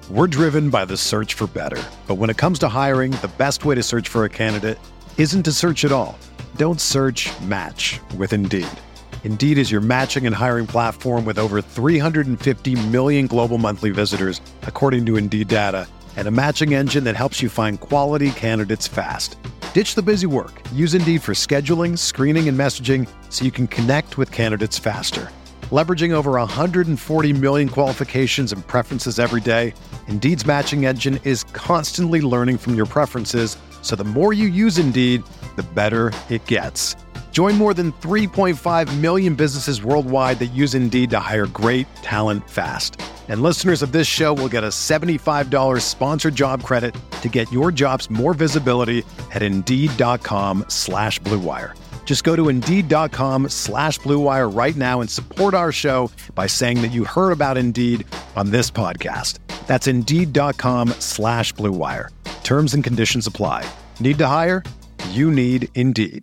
We're driven by the search for better. But when it comes to hiring, the best way to search for a candidate isn't to search at all. Don't search, match with Indeed. Indeed is your matching and hiring platform with over 350 million global monthly visitors, according to Indeed data, and a matching engine that helps you find quality candidates fast. Ditch the busy work. Use Indeed for scheduling, screening, and messaging so you can connect with candidates faster. Leveraging over 140 million qualifications and preferences every day, Indeed's matching engine is constantly learning from your preferences, so the more you use Indeed, the better it gets. Join more than 3.5 million businesses worldwide that use Indeed to hire great talent fast. And listeners of this show will get a $75 sponsored job credit to get your jobs more visibility at Indeed.com/Blue Wire. Just go to Indeed.com/Blue Wire right now and support our show by saying that you heard about Indeed on this podcast. That's Indeed.com/Blue Wire. Terms and conditions apply. Need to hire? You need Indeed.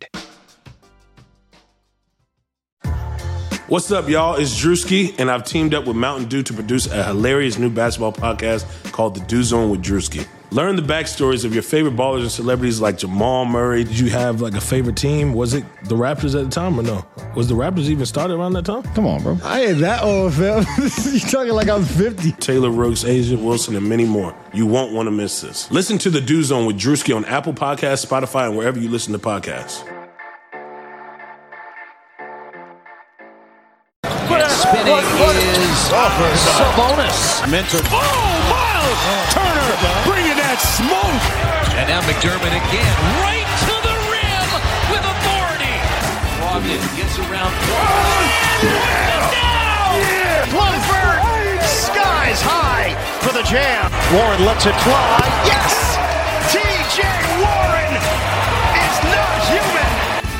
What's up, y'all? It's Drewski, and I've teamed up with Mountain Dew to produce a hilarious new basketball podcast called The Dew Zone with Drewski. Learn the backstories of your favorite ballers and celebrities like Jamal Murray. Did you have like a favorite team? Was it the Raptors at the time or no? Was the Raptors even started around that time? Come on, bro. I ain't that old, fam. You talking like I'm 50. Taylor Rooks, Asia Wilson, and many more. You won't want to miss this. Listen to The Dew Zone with Drewski on Apple Podcasts, Spotify, and wherever you listen to podcasts. Spinning is Sabonis. Mentor. Oh, Miles Turner bringing that smoke. And now McDermott again, right to the rim with authority. Brogdon gets around. Plumford, skies high for the jam. Warren lets it fly. Yes! T.J. Warren is not human.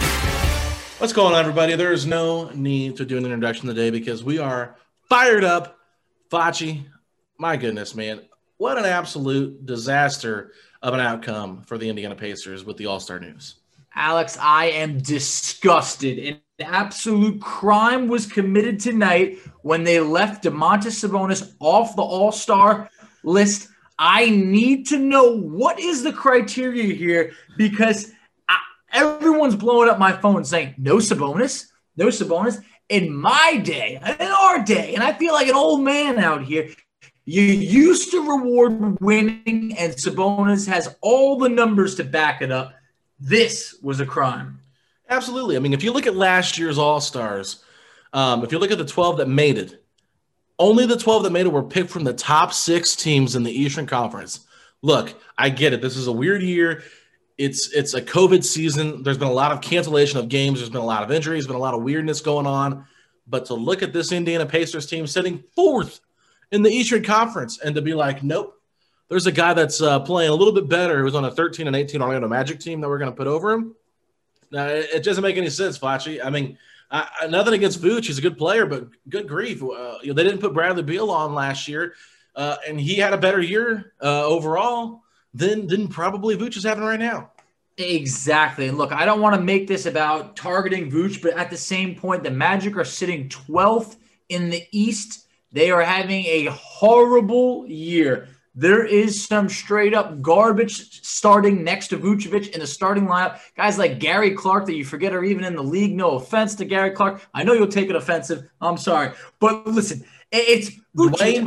What's going on, everybody? There is no need to do an introduction today because we are fired up. Facci, my goodness, man. What an absolute disaster of an outcome for the Indiana Pacers with the All-Star news. Alex, I am disgusted. An absolute crime was committed tonight when they left Domantas Sabonis off the All-Star list. I need to know what is the criteria here because everyone's blowing up my phone saying, no Sabonis, no Sabonis. In my day, in our day, and I feel like an old man out here, you used to reward winning, and Sabonis has all the numbers to back it up. This was a crime. Absolutely. I mean, if you look at last year's All-Stars, if you look at the 12 that made it, only the 12 that made it were picked from the top 6 teams in the Eastern Conference. Look, I get it. This is a weird year. It's a COVID season. There's been a lot of cancellation of games. There's been a lot of injuries. There's been a lot of weirdness going on. But to look at this Indiana Pacers team sitting 4th in the Eastern Conference and to be like, nope, there's a guy that's playing a little bit better who's on a 13 and 18 Orlando Magic team that we're going to put over him. Now, it doesn't make any sense, Facci. I mean, nothing against Vooch. He's a good player, but good grief. They didn't put Bradley Beal on last year, and he had a better year overall than probably Vooch is having right now. Exactly. And look, I don't want to make this about targeting Vooch, but at the same point, the Magic are sitting 12th in the East. They are having a horrible year. There is some straight up garbage starting next to Vucevic in the starting lineup. Guys like Gary Clark that you forget are even in the league. No offense to Gary Clark. I know you'll take it offensive. I'm sorry. But listen, it's Vucevic.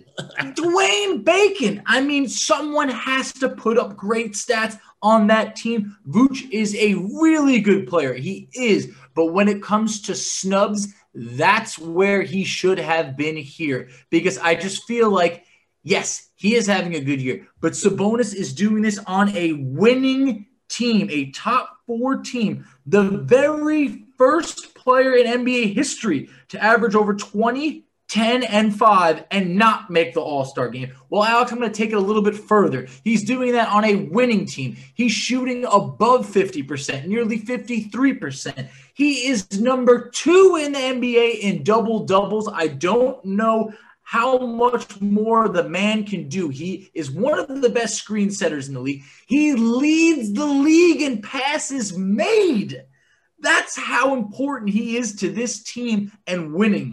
Dwayne Bacon. I mean, someone has to put up great stats on that team. Vooch is a really good player. He is. But when it comes to snubs, that's where he should have been here. Because I just feel like, yes, he is having a good year. But Sabonis is doing this on a winning team, a top 4 team. The very first player in NBA history to average over 20, 10, and 5 and not make the All-Star game. Well, Alex, I'm going to take it a little bit further. He's doing that on a winning team. He's shooting above 50%, nearly 53%. He is number 2 in the NBA in double-doubles. I don't know how much more the man can do. He is one of the best screen setters in the league. He leads the league in passes made. That's how important he is to this team and winning.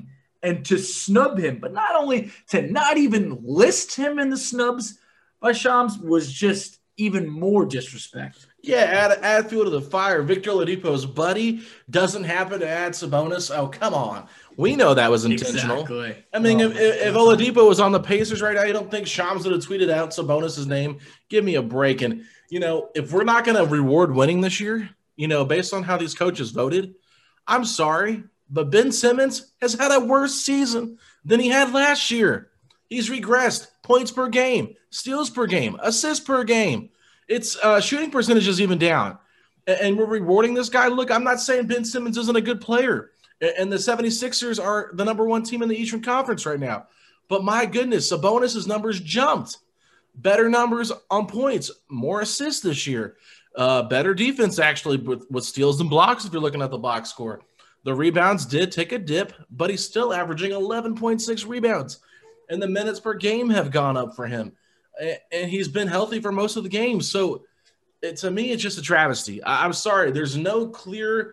And to snub him, but not only to not even list him in the snubs by Shams was just even more disrespect. Yeah, add fuel to the fire. Victor Oladipo's buddy doesn't happen to add Sabonis. Oh, come on. We know that was intentional. Exactly. I mean, if Oladipo was on the Pacers right now, you don't think Shams would have tweeted out Sabonis' name? Give me a break. And, if we're not going to reward winning this year, based on how these coaches voted, I'm sorry, but Ben Simmons has had a worse season than he had last year. He's regressed. Points per game, steals per game, assists per game. It's shooting percentage is even down. And we're rewarding this guy. Look, I'm not saying Ben Simmons isn't a good player. And the 76ers are the number one team in the Eastern Conference right now. But my goodness, Sabonis' numbers jumped. Better numbers on points, more assists this year. Better defense, actually, with steals and blocks if you're looking at the box score. The rebounds did take a dip, but he's still averaging 11.6 rebounds. And the minutes per game have gone up for him. And he's been healthy for most of the games. So, to me, it's just a travesty. I'm sorry. There's no clear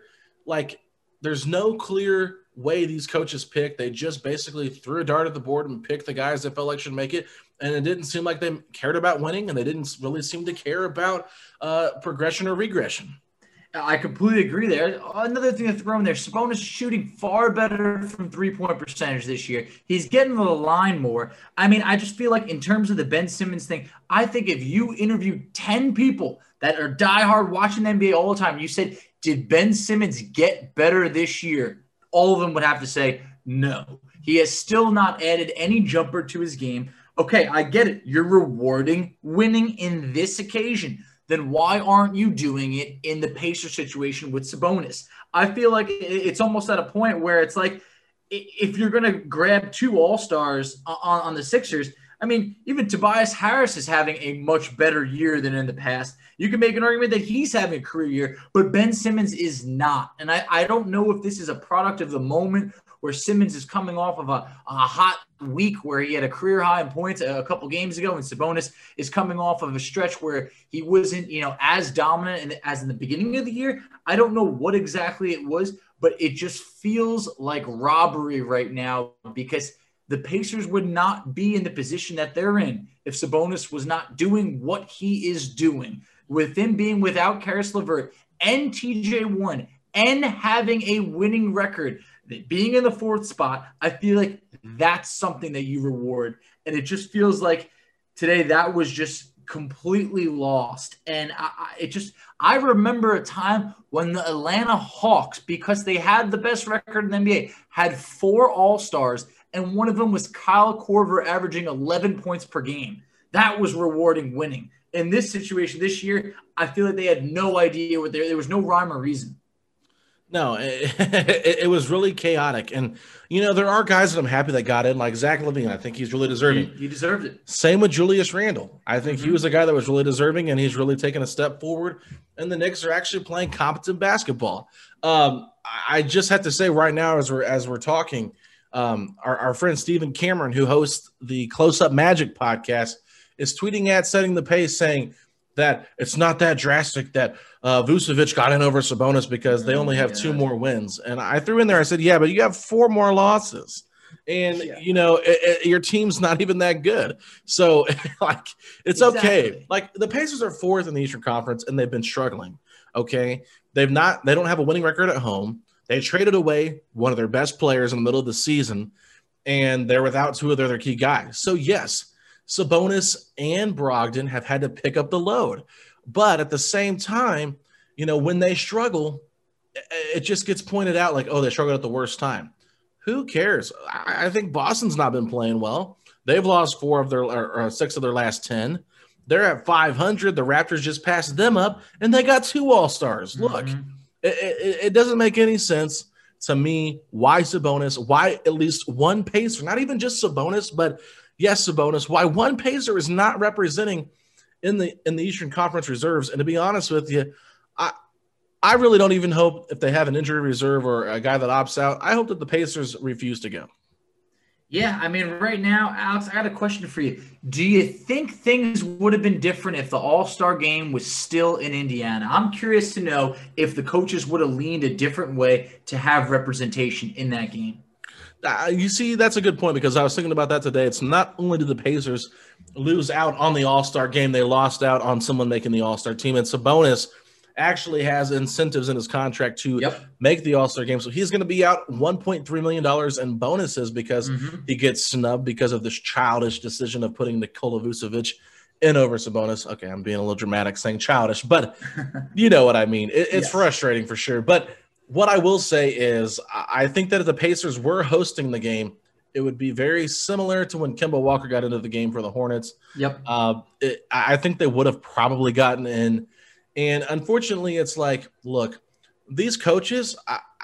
way these coaches pick. They just basically threw a dart at the board and picked the guys that felt like should make it. And it didn't seem like they cared about winning, and they didn't really seem to care about progression or regression. I completely agree there. Another thing to throw in there, Sabonis is shooting far better from three-point percentage this year. He's getting to the line more. I mean, I just feel like in terms of the Ben Simmons thing, I think if you interview 10 people that are diehard watching the NBA all the time, you said, did Ben Simmons get better this year? All of them would have to say no. He has still not added any jumper to his game. Okay, I get it. You're rewarding winning in this occasion. Then why aren't you doing it in the Pacers situation with Sabonis? I feel like it's almost at a point where it's like if you're going to grab two All-Stars on the Sixers, I mean, even Tobias Harris is having a much better year than in the past. You can make an argument that he's having a career year, but Ben Simmons is not. And I don't know if this is a product of the moment where Simmons is coming off of a hot week where he had a career high in points a couple games ago, and Sabonis is coming off of a stretch where he wasn't, as dominant as in the beginning of the year. I don't know what exactly it was, but it just feels like robbery right now because the Pacers would not be in the position that they're in if Sabonis was not doing what he is doing. With him being without Karis LeVert and TJ Warren and having a winning record, being in the fourth spot, I feel like that's something that you reward. And it just feels like today that was just completely lost. And I remember a time when the Atlanta Hawks, because they had the best record in the NBA, had 4 All-Stars, and one of them was Kyle Korver averaging 11 points per game. That was rewarding winning. In this situation this year, I feel like they had no idea what there was no rhyme or reason. No, it was really chaotic. And, there are guys that I'm happy that got in, like Zach LaVine. I think he's really deserving. He deserved it. Same with Julius Randle. I think he was a guy that was really deserving, and he's really taken a step forward. And the Knicks are actually playing competent basketball. I just have to say right now as we're talking, our friend Stephen Cameron, who hosts the Close Up Magic podcast, is tweeting at Setting the Pace saying that it's not that drastic that Vucevic got in over Sabonis because they only have 2 more wins. And I threw in there, I said, yeah, but you have 4 more losses. And, your team's not even that good. So, it's okay. Like, the Pacers are 4th in the Eastern Conference, and they've been struggling, okay? They don't have a winning record at home. They traded away one of their best players in the middle of the season, and they're without 2 of their key guys. So, yes, Sabonis and Brogdon have had to pick up the load. But at the same time, when they struggle, it just gets pointed out like, oh, they struggled at the worst time. Who cares? I think Boston's not been playing well. They've lost 4 of their or 6 of their last 10. They're at 500. The Raptors just passed them up, and they got 2 All-Stars. Look, it doesn't make any sense to me why Sabonis, why at least one Pacer, not even just Sabonis, but yes, Sabonis, why one Pacer is not representing in the Eastern Conference reserves. And to be honest with you, I really don't even hope if they have an injury reserve or a guy that opts out, I hope that the Pacers refuse to go. Yeah, I mean, right now, Alex, I got a question for you. Do you think things would have been different if the All-Star game was still in Indiana? I'm curious to know if the coaches would have leaned a different way to have representation in that game. You see, that's a good point because I was thinking about that today. It's not only did the Pacers lose out on the All-Star game, they lost out on someone making the All-Star team. And Sabonis actually has incentives in his contract to make the All-Star game. So he's going to be out $1.3 million in bonuses because he gets snubbed because of this childish decision of putting Nikola Vucevic in over Sabonis. Okay, I'm being a little dramatic saying childish, but you know what I mean. It's frustrating for sure. But what I will say is I think that if the Pacers were hosting the game, it would be very similar to when Kemba Walker got into the game for the Hornets. I think they would have probably gotten in. And unfortunately, it's like, look, these coaches,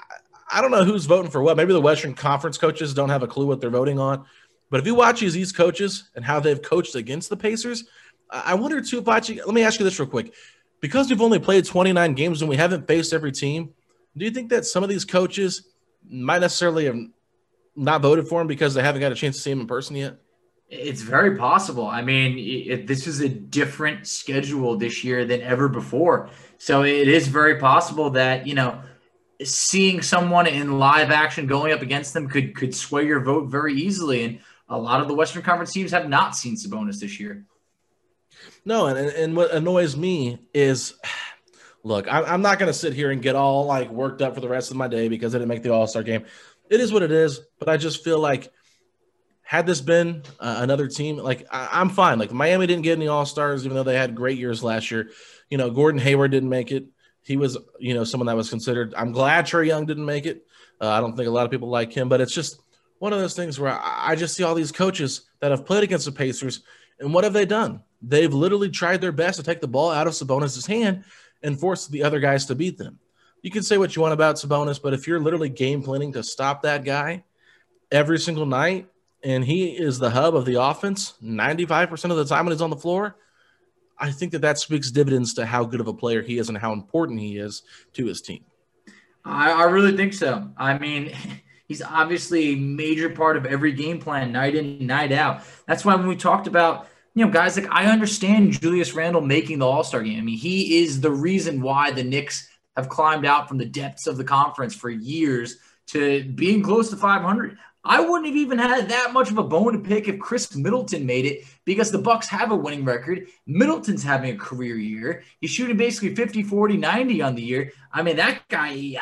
I don't know who's voting for what. Maybe the Western Conference coaches don't have a clue what they're voting on. But if you watch these coaches and how they've coached against the Pacers, I wonder too, Pachi, let me ask you this real quick. Because we've only played 29 games and we haven't faced every team, do you think that some of these coaches might necessarily have not voted for him because they haven't got a chance to see him in person yet? It's very possible. I mean, this is a different schedule this year than ever before. So it is very possible that, seeing someone in live action going up against them could sway your vote very easily. And a lot of the Western Conference teams have not seen Sabonis this year. No, and what annoys me is, look, I'm not going to sit here and get all worked up for the rest of my day because I didn't make the All-Star game. It is what it is, but I just feel like had this been another team, I'm fine. Miami didn't get any All-Stars, even though they had great years last year. Gordon Hayward didn't make it. He was, someone that was considered. I'm glad Trae Young didn't make it. I don't think a lot of people like him, but it's just one of those things where I just see all these coaches that have played against the Pacers, and what have they done? They've literally tried their best to take the ball out of Sabonis' hand and force the other guys to beat them. You can say what you want about Sabonis, but if you're literally game planning to stop that guy every single night, and he is the hub of the offense 95% of the time when he's on the floor, I think that speaks dividends to how good of a player he is and how important he is to his team. I really think so. I mean, he's obviously a major part of every game plan, night in, night out. That's why when we talked about, guys I understand Julius Randle making the All-Star game. I mean, he is the reason why the Knicks have climbed out from the depths of the conference for years to being close to 500. I wouldn't have even had that much of a bone to pick if Chris Middleton made it because the Bucks have a winning record. Middleton's having a career year. He's shooting basically 50, 40, 90 on the year. I mean, that guy,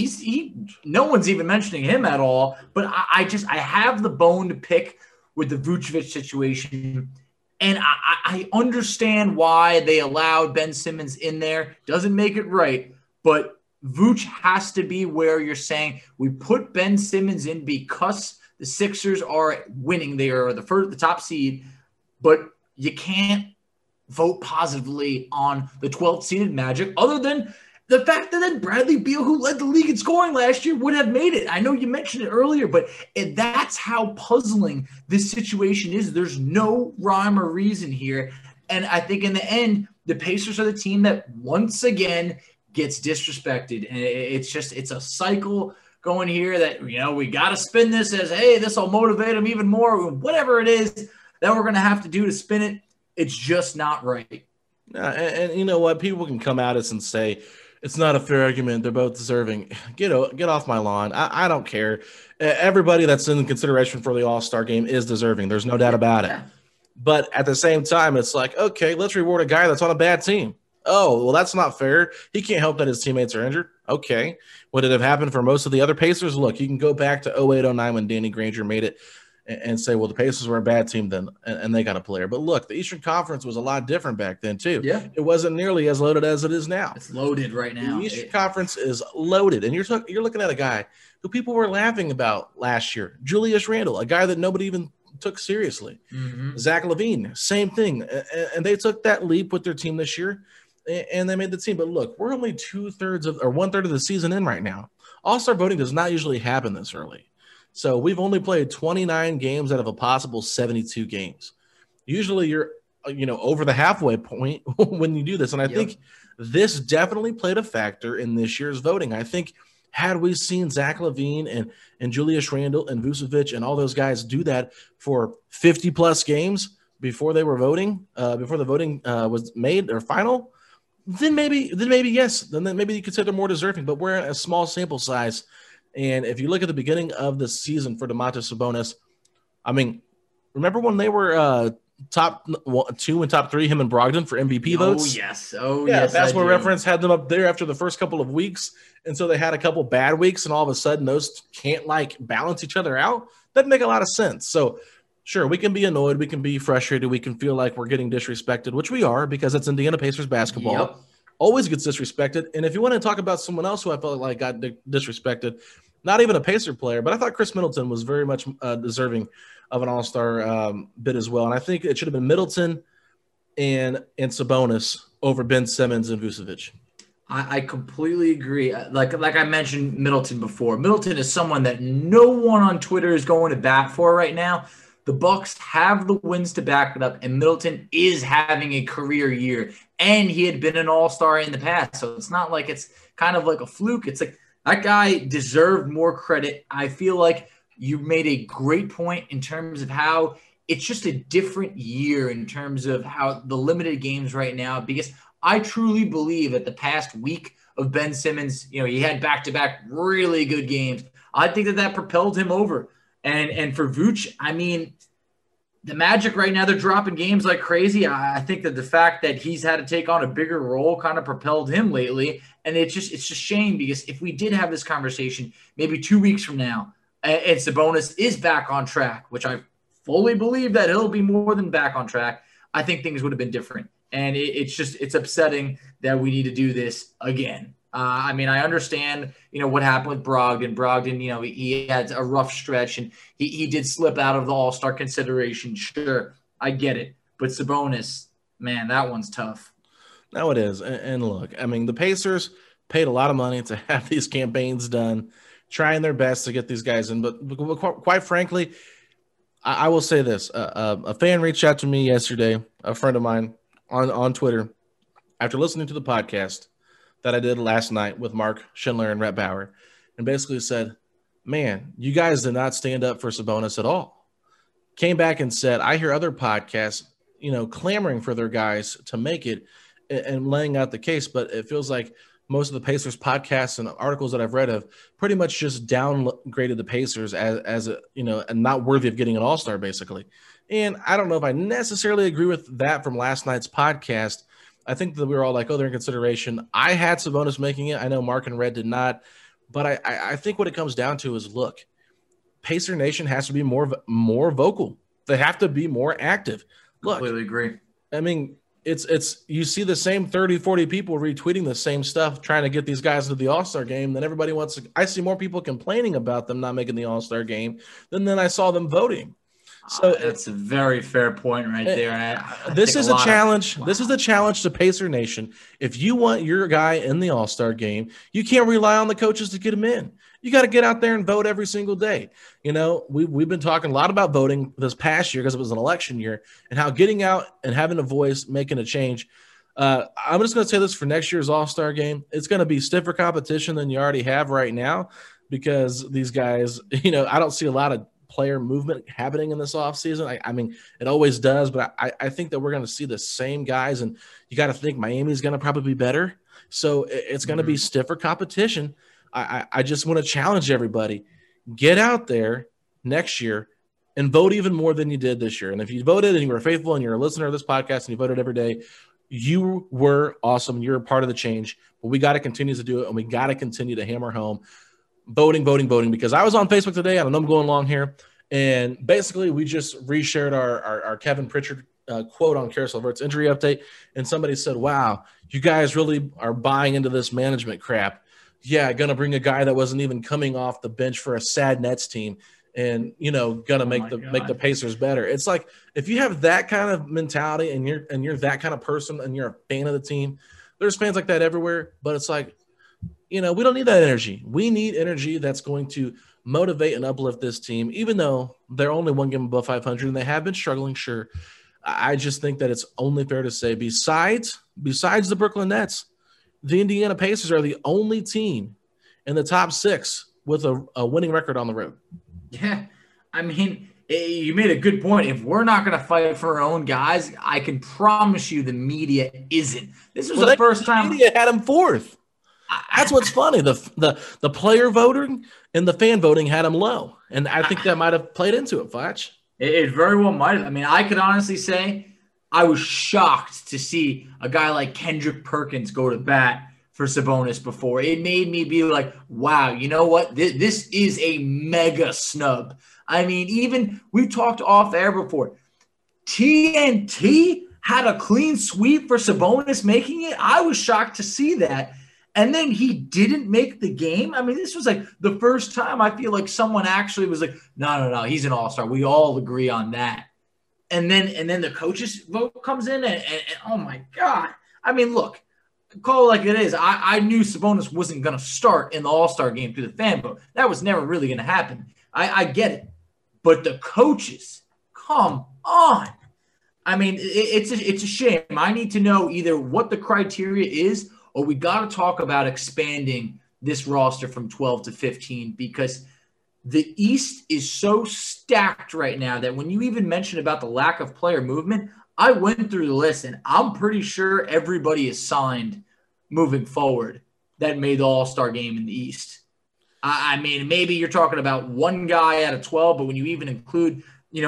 no one's even mentioning him at all. But I have the bone to pick with the Vucevic situation. And I understand why they allowed Ben Simmons in there. Doesn't make it right, but Vooch has to be where you're saying we put Ben Simmons in because the Sixers are winning. They are the top seed, but you can't vote positively on the 12th seeded Magic other than the fact that then Bradley Beal, who led the league in scoring last year, would have made it. I know you mentioned it earlier, but that's how puzzling this situation is. There's no rhyme or reason here. And I think in the end, the Pacers are the team that once again gets disrespected. And it's a cycle going here that, we got to spin this as, hey, this will motivate them even more. Whatever it is that we're going to have to do to spin it, it's just not right. And you know what? People can come at us and say, it's not a fair argument. They're both deserving. Get off my lawn. I don't care. Everybody that's in consideration for the All-Star game is deserving. There's no doubt about it. But at the same time, it's like, okay, let's reward a guy that's on a bad team. Oh, well, that's not fair. He can't help that his teammates are injured. Okay. Would it have happened for most of the other Pacers? Look, you can go back to 08-09 when Danny Granger made it and say, well, the Pacers were a bad team then, and they got a player. But look, the Eastern Conference was a lot different back then, too. Yeah. It wasn't nearly as loaded as it is now. It's loaded right now. The Eastern Conference is loaded. And you're looking at a guy who people were laughing about last year, Julius Randle, a guy that nobody even took seriously. Mm-hmm. Zach LaVine, same thing. And they took that leap with their team this year. And they made the team. But look, we're only 1/3 of the season in right now. All-Star voting does not usually happen this early. So we've only played 29 games out of a possible 72 games. Usually you're, over the halfway point when you do this. And I think this definitely played a factor in this year's voting. I think had we seen Zach LaVine and Julius Randle and Vucevic and all those guys do that for 50-plus games before they were voting, before the voting was made or final, then maybe yes. Then maybe you could say they're more deserving. But we're in a small sample size And if you look at the beginning of the season for Domantas Sabonis, I mean, remember when they were top 2 and top 3, him and Brogdon for MVP votes? Yes. Basketball Reference had them up there after the first couple of weeks. And so they had a couple bad weeks, and all of a sudden those can't balance each other out. Doesn't make a lot of sense. So sure, we can be annoyed, we can be frustrated, we can feel like we're getting disrespected, which we are because it's Indiana Pacers basketball. Yep. Always gets disrespected. And if you want to talk about someone else who I felt like got disrespected, not even a Pacer player, but I thought Chris Middleton was very much deserving of an all-star bid as well. And I think it should have been Middleton and Sabonis over Ben Simmons and Vucevic. I completely agree. Like I mentioned Middleton before. Middleton is someone that no one on Twitter is going to bat for right now. The Bucks have the wins to back it up, and Middleton is having a career year, and he had been an all-star in the past. So it's not like it's kind of like a fluke. It's like that guy deserved more credit. I feel like you made a great point in terms of how it's just a different year in terms of how the limited games right now, because I truly believe that the past week of Ben Simmons, he had back-to-back really good games. I think that propelled him over. And for Vooch, I mean, the Magic right now, they're dropping games like crazy. I think that the fact that he's had to take on a bigger role kind of propelled him lately. And it's just shame because if we did have this conversation maybe 2 weeks from now and Sabonis is back on track, which I fully believe that he'll be more than back on track, I think things would have been different. And it's upsetting that we need to do this again. I mean, I understand, what happened with Brogdon. Brogdon, he had a rough stretch and he did slip out of the all-star consideration. Sure, I get it. But Sabonis, man, that one's tough. No, it is. And look, I mean, the Pacers paid a lot of money to have these campaigns done, trying their best to get these guys in. But quite frankly, I will say this. A fan reached out to me yesterday, a friend of mine on Twitter, after listening to the podcast that I did last night with Mark Schindler and Rhett Bauer, and basically said, man, you guys did not stand up for Sabonis at all. Came back and said, I hear other podcasts, clamoring for their guys to make it and laying out the case, but it feels like most of the Pacers podcasts and articles that I've read have pretty much just downgraded the Pacers as and not worthy of getting an all-star, basically. And I don't know if I necessarily agree with that from last night's podcast. I think that we were all like, oh, they're in consideration. I had Sabonis making it. I know Mark and Red did not. But I think what it comes down to is, look, Pacer Nation has to be more vocal. They have to be more active. Look, completely agree. I mean, it's you see the same 30, 40 people retweeting the same stuff, trying to get these guys to the All-Star game. Then everybody wants to – I see more people complaining about them not making the All-Star game than I saw them voting. So that's a very fair point right there. This is a challenge. This is a challenge to Pacer Nation. If you want your guy in the All-Star game, you can't rely on the coaches to get him in. You got to get out there and vote every single day. We've been talking a lot about voting this past year because it was an election year, and how getting out and having a voice, making a change. I'm just going to say this for next year's All-Star game. It's going to be stiffer competition than you already have right now because these guys, I don't see a lot of player movement happening in this offseason. I mean, it always does, but I think that we're going to see the same guys, and you got to think Miami's going to probably be better. So it's going to be stiffer competition. I just want to challenge everybody. Get out there next year and vote even more than you did this year. And if you voted and you were faithful and you're a listener of this podcast and you voted every day, you were awesome. You're a part of the change, but we got to continue to do it, and we got to continue to hammer home voting, because I was on Facebook today. I don't know, I'm going long here. And basically we just reshared our Kevin Pritchard quote on Carousel Vert's injury update. And somebody said, wow, you guys really are buying into this management crap. Yeah, going to bring a guy that wasn't even coming off the bench for a sad Nets team and, going to make the Pacers better. It's like, if you have that kind of mentality and you're that kind of person and you're a fan of the team, there's fans like that everywhere, but it's like, we don't need that energy. We need energy that's going to motivate and uplift this team, even though they're only one game above 500 and they have been struggling. Sure. I just think that it's only fair to say besides the Brooklyn Nets, the Indiana Pacers are the only team in the top 6 with a winning record on the road. Yeah. I mean, you made a good point. If we're not going to fight for our own guys, I can promise you the media isn't. This was the first time the media had him 4th. That's what's funny. The player voting and the fan voting had him low, and I think that might have played into it, Fletch. It very well might have. I mean, I could honestly say I was shocked to see a guy like Kendrick Perkins go to bat for Sabonis before. It made me be like, wow, you know what? This is a mega snub. I mean, even we talked off air before. TNT had a clean sweep for Sabonis making it. I was shocked to see that. And then he didn't make the game. I mean, this was like the first time I feel like someone actually was like, no, he's an all-star. We all agree on that. And then the coaches vote comes in and oh my God. I mean, look, call it like it is. I knew Sabonis wasn't going to start in the all-star game through the fan vote. That was never really going to happen. I get it. But the coaches, come on. I mean, it's a shame. I need to know either what the criteria is or we got to talk about expanding this roster from 12 to 15 because the East is so stacked right now that when you even mentioned about the lack of player movement, I went through the list and I'm pretty sure everybody is signed moving forward that made the All-Star game in the East. I mean, maybe you're talking about one guy out of 12, but when you even include,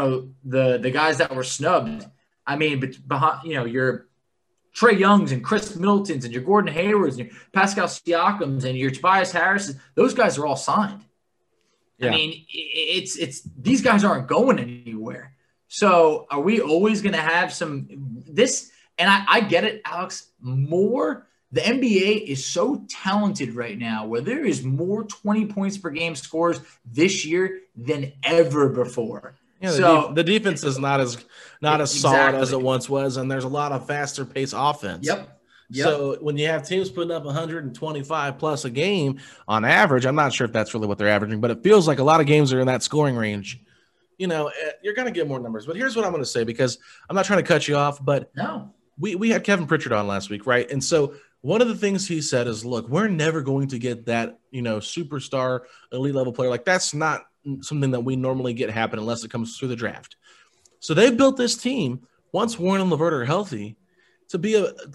the guys that were snubbed, I mean, but behind, your Trae Youngs and Chris Middletons and your Gordon Haywards and your Pascal Siakams and your Tobias Harris, those guys are all signed. Yeah. I mean, it's these guys aren't going anywhere. So are we always going to have this? And I get it, Alex, more. The NBA is so talented right now where there is more 20 points per game scores this year than ever before. Yeah, so the defense is not as solid as it once was, and there's a lot of faster pace offense. Yep. So when you have teams putting up 125 plus a game on average, I'm not sure if that's really what they're averaging, but it feels like a lot of games are in that scoring range. You're going to get more numbers. But here's what I'm going to say, because I'm not trying to cut you off, but no, we had Kevin Pritchard on last week, right? And so one of the things he said is, look, we're never going to get that, superstar elite level player. Like that's not something that we normally get happen unless it comes through the draft. So they built this team once Warren and LeVert are healthy to be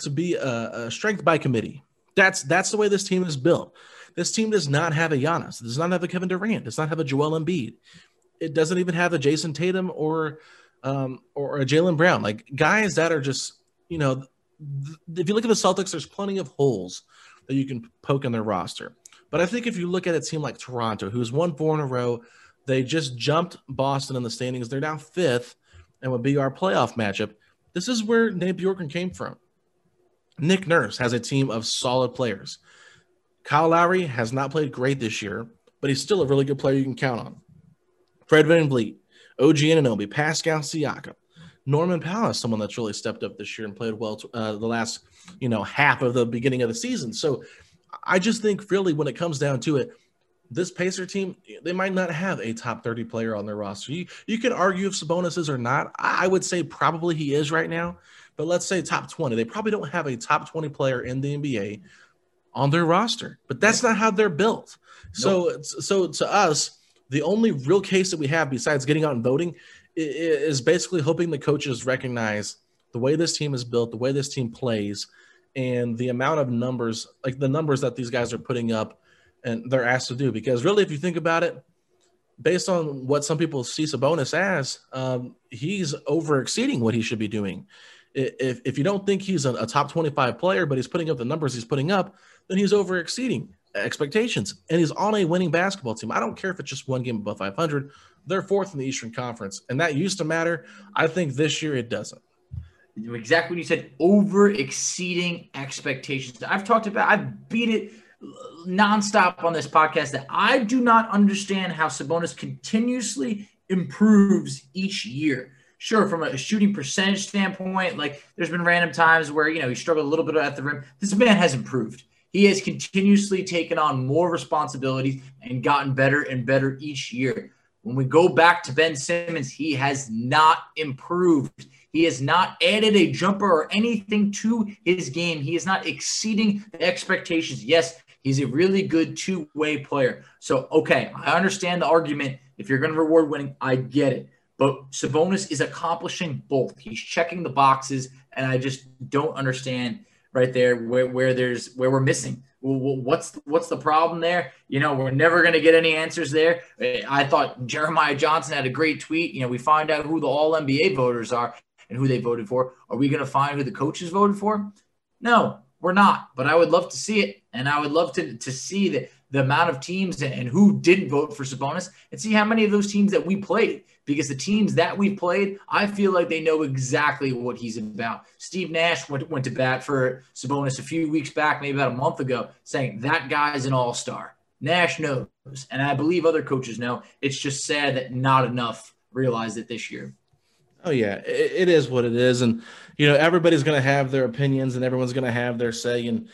a strength by committee. That's the way this team is built. This team does not have a Giannis. It does not have a Kevin Durant. It does not have a Joel Embiid. It doesn't even have a Jason Tatum or a Jaylen Brown. Like guys that are just, if you look at the Celtics, there's plenty of holes that you can poke in their roster. But I think if you look at a team like Toronto, who's won 4 in a row, they just jumped Boston in the standings. They're now 5th and would be our playoff matchup. This is where Nate Bjorkgren came from. Nick Nurse has a team of solid players. Kyle Lowry has not played great this year, but he's still a really good player you can count on. Fred VanVleet, OG Anunoby, Pascal Siakam. Norman Powell is someone that's really stepped up this year and played well the last, half of the beginning of the season. So I just think really when it comes down to it, this Pacer team, they might not have a top 30 player on their roster. You can argue if Sabonis is or not. I would say probably he is right now, but let's say top 20. They probably don't have a top 20 player in the NBA on their roster, but that's not how they're built. Nope. So to us, the only real case that we have besides getting out and voting is basically hoping the coaches recognize the way this team is built, the way this team plays, and the amount of numbers, like the numbers that these guys are putting up and they're asked to do. Because really, if you think about it, based on what some people see Sabonis as, he's over exceeding what he should be doing. If you don't think he's a top 25 player, but he's putting up the numbers he's putting up, then he's over exceeding expectations. And he's on a winning basketball team. I don't care if it's just one game above 500. They're 4th in the Eastern Conference. And that used to matter. I think this year it doesn't. Exactly what you said, over exceeding expectations. I've beat it nonstop on this podcast that I do not understand how Sabonis continuously improves each year. Sure, from a shooting percentage standpoint, like there's been random times where, he struggled a little bit at the rim. This man has improved. He has continuously taken on more responsibilities and gotten better and better each year. When we go back to Ben Simmons, he has not improved. He has not added a jumper or anything to his game. He is not exceeding the expectations. Yes, he's a really good two-way player. So, okay, I understand the argument. If you're going to reward winning, I get it. But Sabonis is accomplishing both. He's checking the boxes, and I just don't understand right there where we're missing. What's the problem there? We're never going to get any answers there. I thought Jeremiah Johnson had a great tweet. We find out who the all NBA voters are and who they voted for. Are we going to find who the coaches voted for? No, we're not. But I would love to see it. And I would love to see the amount of teams and who didn't vote for Sabonis and see how many of those teams that we played. Because the teams that we played, I feel like they know exactly what he's about. Steve Nash went to bat for Sabonis a few weeks back, maybe about a month ago, saying that guy's an all-star. Nash knows, and I believe other coaches know. It's just sad that not enough realized it this year. Oh, yeah, it is what it is. And, everybody's going to have their opinions and everyone's going to have their say. And,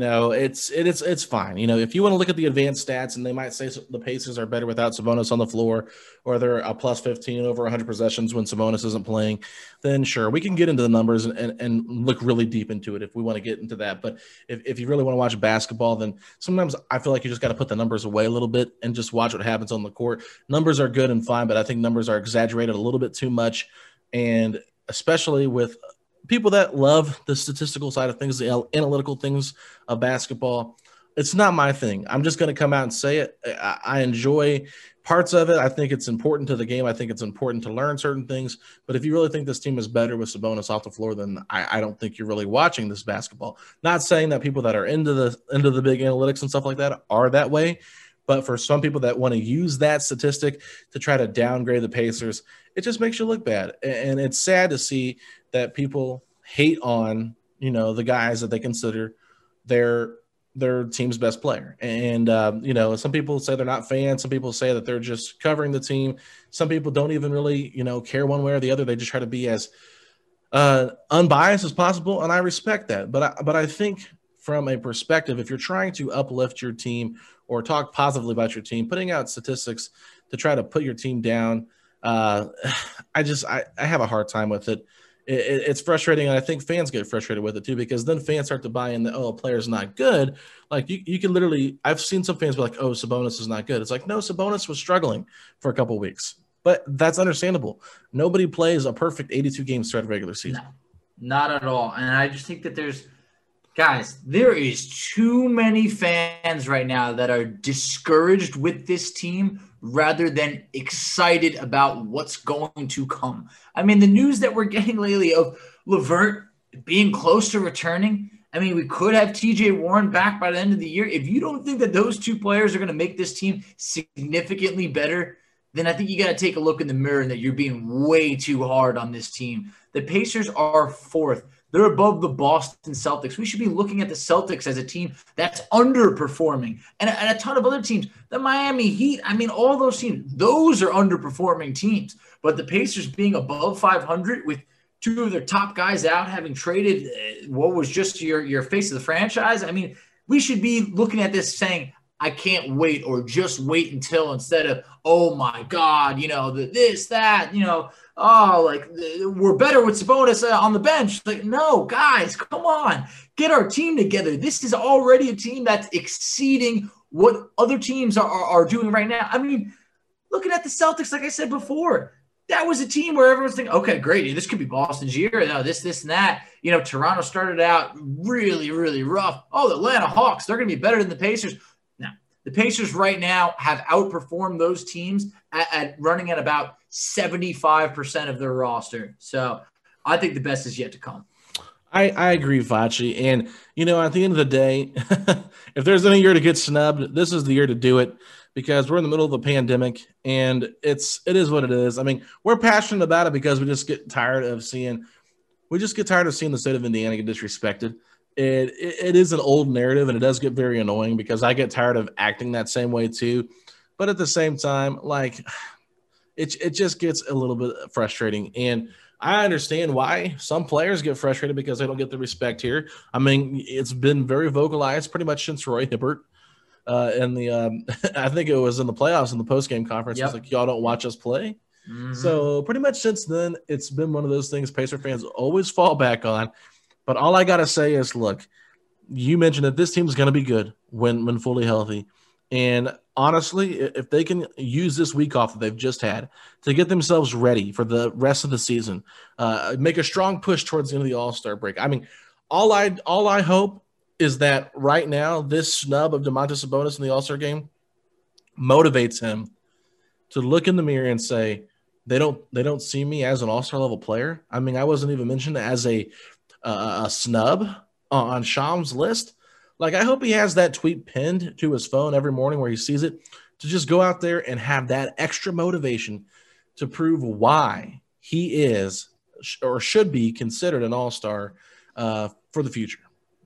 it's fine. If you want to look at the advanced stats and they might say the Pacers are better without Sabonis on the floor, or they're a plus 15 over 100 possessions when Sabonis isn't playing, then sure, we can get into the numbers and look really deep into it if we want to get into that. But if you really want to watch basketball, then sometimes I feel like you just got to put the numbers away a little bit and just watch what happens on the court. Numbers are good and fine, but I think numbers are exaggerated a little bit too much. And especially with people that love the statistical side of things, the analytical things of basketball, it's not my thing. I'm just going to come out and say it. I enjoy parts of it. I think it's important to the game. I think it's important to learn certain things. But if you really think this team is better with Sabonis off the floor, then I don't think you're really watching this basketball. Not saying that people that are into the big analytics and stuff like that are that way. But for some people that want to use that statistic to try to downgrade the Pacers, it just makes you look bad. And it's sad to see that people hate on, the guys that they consider their team's best player. And, some people say they're not fans. Some people say that they're just covering the team. Some people don't even really, care one way or the other. They just try to be as unbiased as possible. And I respect that. But I think from a perspective, if you're trying to uplift your team or talk positively about your team, putting out statistics to try to put your team down, I have a hard time with it. It's frustrating, and I think fans get frustrated with it too, because then fans start to buy in that, a player's not good. Like you can literally, I've seen some fans be like, oh, Sabonis is not good. It's like, no, Sabonis was struggling for a couple of weeks, but that's understandable. Nobody plays a perfect 82-game stretch regular season. No, not at all. And I just think that there is too many fans right now that are discouraged with this team rather than excited about what's going to come. I mean, the news that we're getting lately of LeVert being close to returning, we could have TJ Warren back by the end of the year. If you don't think that those two players are going to make this team significantly better, then I think you got to take a look in the mirror and that you're being way too hard on this team. The Pacers are fourth. They're above the Boston Celtics. We should be looking at the Celtics as a team that's underperforming. And a ton of other teams, the Miami Heat, all those teams, those are underperforming teams. But the Pacers being above 500 with two of their top guys out, having traded what was just your face of the franchise, we should be looking at this saying, I can't wait, or just wait until, instead of, oh my God, this, that, we're better with Sabonis on the bench. Like, no, guys, come on, get our team together. This is already a team that's exceeding what other teams are doing right now. Looking at the Celtics, like I said before, that was a team where everyone's thinking, okay, great, this could be Boston's year. This, and that. Toronto started out really, really rough. Oh, the Atlanta Hawks, they're going to be better than the Pacers. The Pacers right now have outperformed those teams at running at about 75% of their roster. So I think the best is yet to come. I agree, Facci. And, at the end of the day, if there's any year to get snubbed, this is the year to do it, because we're in the middle of a pandemic and it is what it is. We're passionate about it because we just get tired of seeing the state of Indiana get disrespected. It is an old narrative, and it does get very annoying because I get tired of acting that same way too. But at the same time, it just gets a little bit frustrating. And I understand why some players get frustrated because they don't get the respect here. It's been very vocalized pretty much since Roy Hibbert. I think it was in the playoffs in the post-game conference. Yep. It's like, y'all don't watch us play. Mm-hmm. So pretty much since then, it's been one of those things Pacer fans always fall back on. But all I got to say is, look, you mentioned that this team is going to be good when fully healthy. And honestly, if they can use this week off that they've just had to get themselves ready for the rest of the season, make a strong push towards the end of the All-Star break. all I hope is that right now this snub of Domantas Sabonis in the All-Star game motivates him to look in the mirror and say, they don't see me as an All-Star level player. I mean, I wasn't even mentioned as a snub on Sham's list. Like, I hope he has that tweet pinned to his phone every morning where he sees it, to just go out there and have that extra motivation to prove why he is or should be considered an all-star for the future.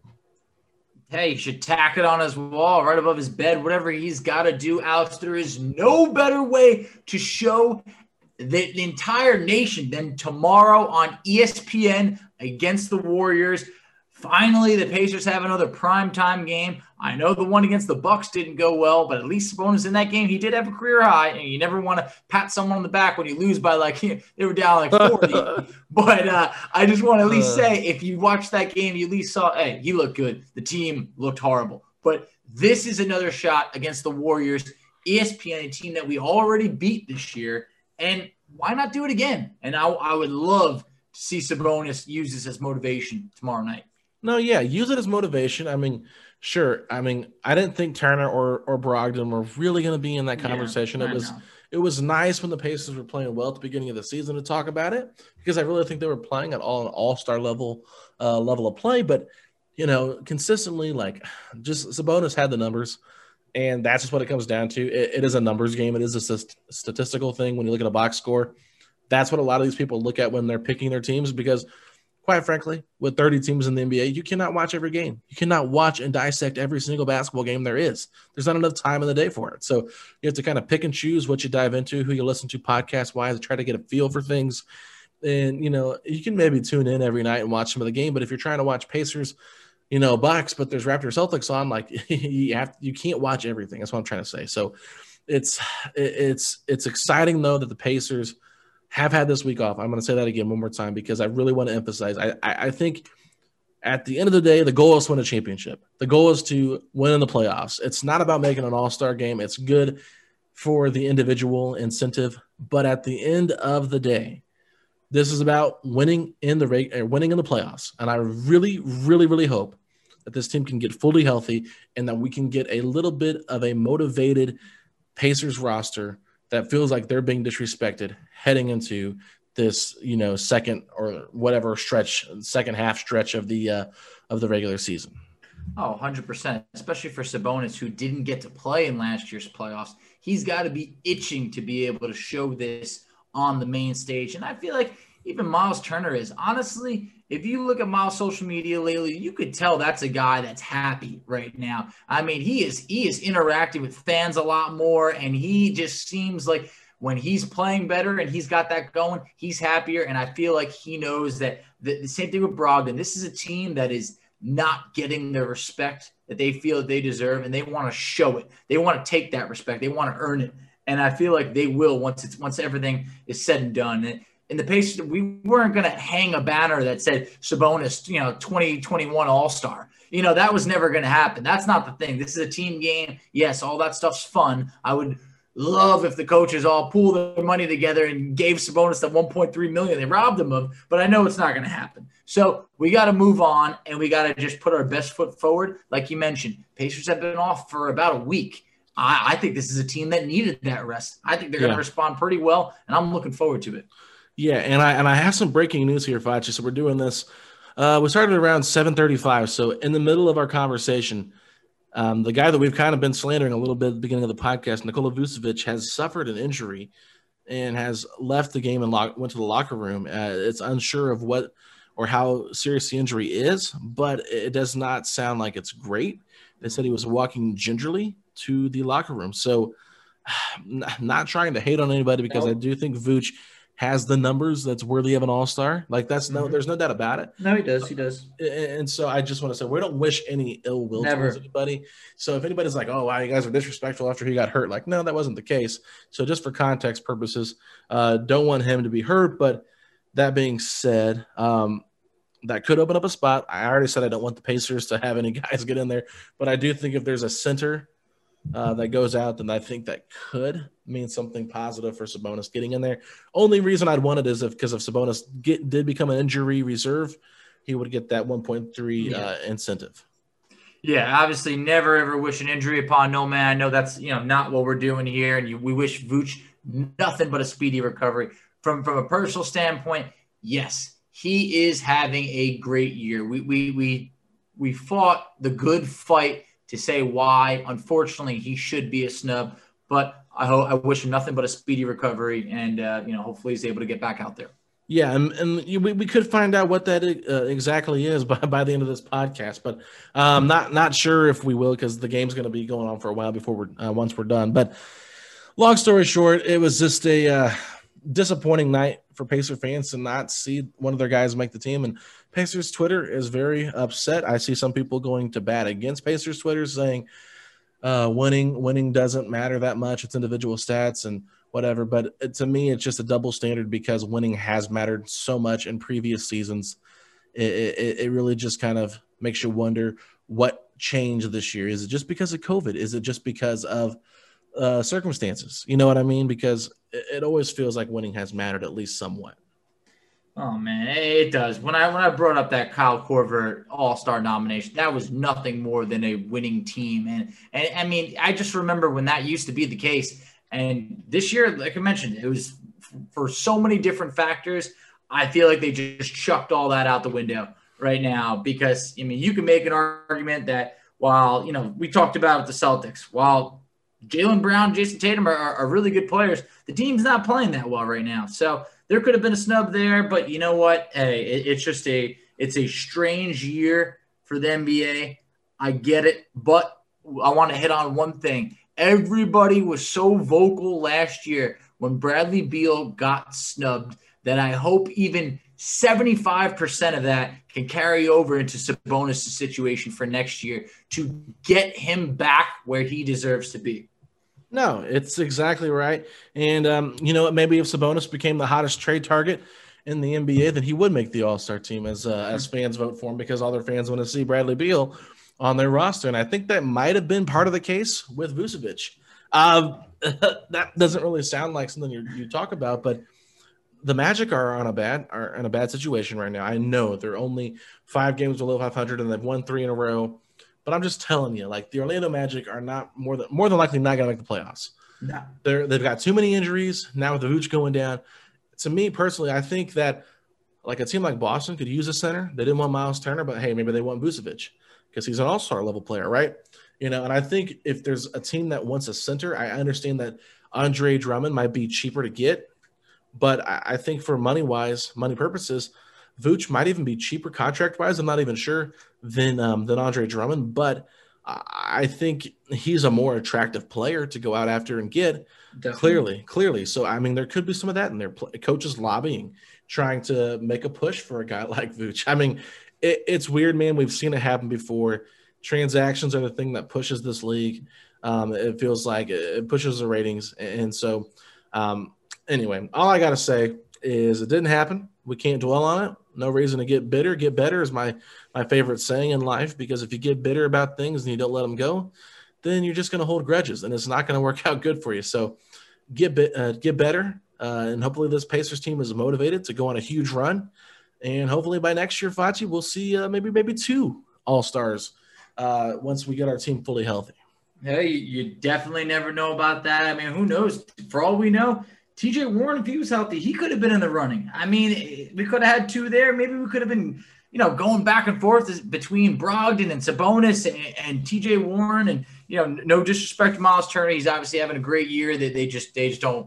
Hey, you should tack it on his wall right above his bed, whatever he's got to do, Alex. There is no better way to show the entire nation than tomorrow on ESPN against the Warriors. Finally, the Pacers have another primetime game. I know the one against the Bucks didn't go well, but at least Sabonis in that game, he did have a career high, and you never want to pat someone on the back when you lose by they were down 40. But I just want to at least say, if you watched that game, you at least saw, hey, he looked good. The team looked horrible. But this is another shot against the Warriors, ESPN, a team that we already beat this year, and why not do it again? And I would love to see Sabonis use this as motivation tomorrow night. No, yeah, use it as motivation. I mean, sure. I mean, I didn't think Turner or Brogdon were really going to be in that conversation. Yeah, it was nice when the Pacers were playing well at the beginning of the season to talk about it, because I really think they were playing at an all-star level of play. But, consistently, just Sabonis had the numbers, and that's just what it comes down to. It is a numbers game. It is a statistical thing. When you look at a box score, that's what a lot of these people look at when they're picking their teams, because quite frankly, with 30 teams in the NBA, you cannot watch every game. You cannot watch and dissect every single basketball game there is. There's not enough time in the day for it. So you have to kind of pick and choose what you dive into, who you listen to podcast-wise, try to get a feel for things. And, you can maybe tune in every night and watch some of the game. But if you're trying to watch Pacers, Bucks, but there's Raptors Celtics on, you can't watch everything. That's what I'm trying to say. So it's exciting, though, that the Pacers have had this week off. I'm going to say that again one more time, because I really want to emphasize. I think at the end of the day, the goal is to win a championship. The goal is to win in the playoffs. It's not about making an all-star game. It's good for the individual incentive, but at the end of the day, this is about winning in the playoffs. And I really, really, really hope that this team can get fully healthy and that we can get a little bit of a motivated Pacers roster that feels like they're being disrespected heading into this, second or whatever second half stretch of the regular season. Oh, 100%, especially for Sabonis, who didn't get to play in last year's playoffs. He's got to be itching to be able to show this on the main stage. And I feel like even Miles Turner is. Honestly, if you look at Miles' social media lately, you could tell that's a guy that's happy right now. I mean, he is interacting with fans a lot more, and he just seems like when he's playing better and he's got that going, he's happier. And I feel like he knows that the same thing with Brogdon. This is a team that is not getting the respect that they feel that they deserve, and they want to show it. They want to take that respect. They want to earn it. And I feel like they will once everything is said and done. In the Pacers, we weren't going to hang a banner that said Sabonis, 2021 All-Star. That was never going to happen. That's not the thing. This is a team game. Yes, all that stuff's fun. I would love if the coaches all pooled their money together and gave Sabonis that $1.3 million they robbed him of, but I know it's not going to happen. So we got to move on, and we got to just put our best foot forward. Like you mentioned, Pacers have been off for about a week. I think this is a team that needed that rest. I think they're going to respond pretty well, and I'm looking forward to it. Yeah, and I have some breaking news here, Facci. So we're doing this. We started around 7:35. So in the middle of our conversation, the guy that we've kind of been slandering a little bit at the beginning of the podcast, Nikola Vucevic, has suffered an injury and has left the game and went to the locker room. It's unsure of what or how serious the injury is, but it does not sound like it's great. They said he was walking gingerly to the locker room. So not trying to hate on anybody, because I do think Vooch has the numbers that's worthy of an all-star. There's no doubt about it. No, he does. And so I just want to say, we don't wish any ill will towards anybody. So if anybody's like, oh, wow, you guys are disrespectful after he got hurt, no, that wasn't the case. So just for context purposes, don't want him to be hurt. But that being said, that could open up a spot. I already said I don't want the Pacers to have any guys get in there, but I do think if there's a center that goes out, then I think that could mean something positive for Sabonis getting in there. Only reason I'd want it is because if Sabonis did become an injury reserve he would get that 1.3 incentive. Yeah, obviously never ever wish an injury upon no man. I know that's not what we're doing here, and we wish Vooch nothing but a speedy recovery. From a personal standpoint, yes, he is having a great year. We fought the good fight to say why. Unfortunately, he should be a snub, but I wish him nothing but a speedy recovery, and hopefully he's able to get back out there. Yeah, and we could find out what that exactly is by the end of this podcast, but not sure if we will, because the game's going to be going on for a while before once we're done. But long story short, it was just a disappointing night for Pacer fans to not see one of their guys make the team. And Pacers Twitter is very upset. I see some people going to bat against Pacers Twitter, saying winning doesn't matter that much. It's individual stats and whatever. But to me, it's just a double standard, because winning has mattered so much in previous seasons. It really just kind of makes you wonder what changed this year. Is it just because of COVID? Is it just because of circumstances? You know what I mean? Because it always feels like winning has mattered, at least somewhat. Oh man, it does. When I brought up that Kyle Korver All-Star nomination, that was nothing more than a winning team. And I mean, I just remember when that used to be the case. And this year, like I mentioned, it was for so many different factors. I feel like they just chucked all that out the window right now, because, I mean, you can make an argument that while, we talked about the Celtics, while Jaylen Brown, Jason Tatum are really good players, the team's not playing that well right now. So there could have been a snub there, but you know what? Hey, it's a strange year for the NBA. I get it, but I want to hit on one thing. Everybody was so vocal last year when Bradley Beal got snubbed that I hope even 75% of that can carry over into Sabonis' situation for next year to get him back where he deserves to be. No, it's exactly right. And, maybe if Sabonis became the hottest trade target in the NBA, then he would make the All-Star team as fans vote for him, because all their fans want to see Bradley Beal on their roster. And I think that might have been part of the case with Vucevic. That doesn't really sound like something you talk about, but the Magic are in a bad situation right now. I know they're only 5 games below 500 and they've won 3 in a row. But I'm just telling you, like, the Orlando Magic are not more than likely not going to make the playoffs. No. They've got too many injuries now with the Vooch going down. To me personally, I think that like a team like Boston could use a center. They didn't want Miles Turner, but hey, maybe they want Vucevic because he's an all-star level player, right? And I think if there's a team that wants a center, I understand that Andre Drummond might be cheaper to get, but I think for money purposes, Vooch might even be cheaper contract-wise. I'm not even sure than Andre Drummond, but I think he's a more attractive player to go out after and get. Definitely. Clearly. So, I mean, there could be some of that in there. Coaches lobbying, trying to make a push for a guy like Vooch. I mean, it's weird, man. We've seen it happen before. Transactions are the thing that pushes this league. It feels like it pushes the ratings. And so, anyway, all I got to say is it didn't happen. We can't dwell on it. No reason to get bitter. Get better is my favorite saying in life, because if you get bitter about things and you don't let them go, then you're just going to hold grudges, and it's not going to work out good for you. So get better, and hopefully this Pacers team is motivated to go on a huge run. And hopefully by next year, Facci, we'll see maybe 2 All-Stars once we get our team fully healthy. Yeah, you definitely never know about that. I mean, who knows? For all we know, TJ Warren, if he was healthy, he could have been in the running. I mean, we could have had 2 there. Maybe we could have been, going back and forth between Brogdon and Sabonis and TJ Warren. And, no disrespect to Miles Turner. He's obviously having a great year. That they just don't,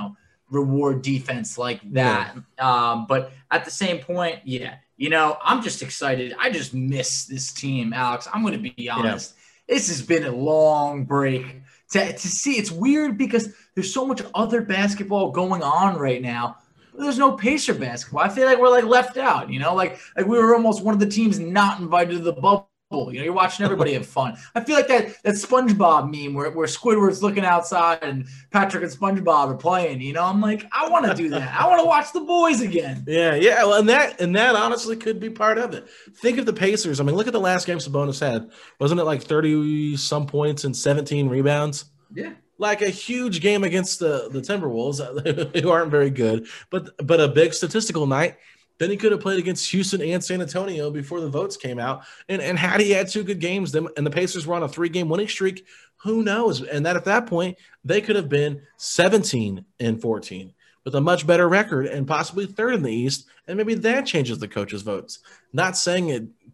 reward defense like that. Yeah. But at the same point, yeah, I'm just excited. I just miss this team, Alex. I'm going to be honest. Yeah. This has been a long break. To see, it's weird because there's so much other basketball going on right now. But there's no Pacer basketball. I feel like we're left out, like we were almost one of the teams not invited to the bubble. You're watching everybody have fun. I feel like that SpongeBob meme where Squidward's looking outside and Patrick and SpongeBob are playing. I'm like, I want to do that. I want to watch the boys again. Yeah. Well, and that honestly could be part of it. Think of the Pacers. I mean, look at the last game Sabonis had. Wasn't it like 30-some points and 17 rebounds? Yeah. Like a huge game against the Timberwolves, who aren't very good, but a big statistical night. then he could have played against Houston and San Antonio before the votes came out. And had he had 2 good games, and the Pacers were on a 3-game winning streak, who knows? And that at that point, they could have been 17-14 with a much better record and possibly 3rd in the East. And maybe that changes the coaches' votes. Not saying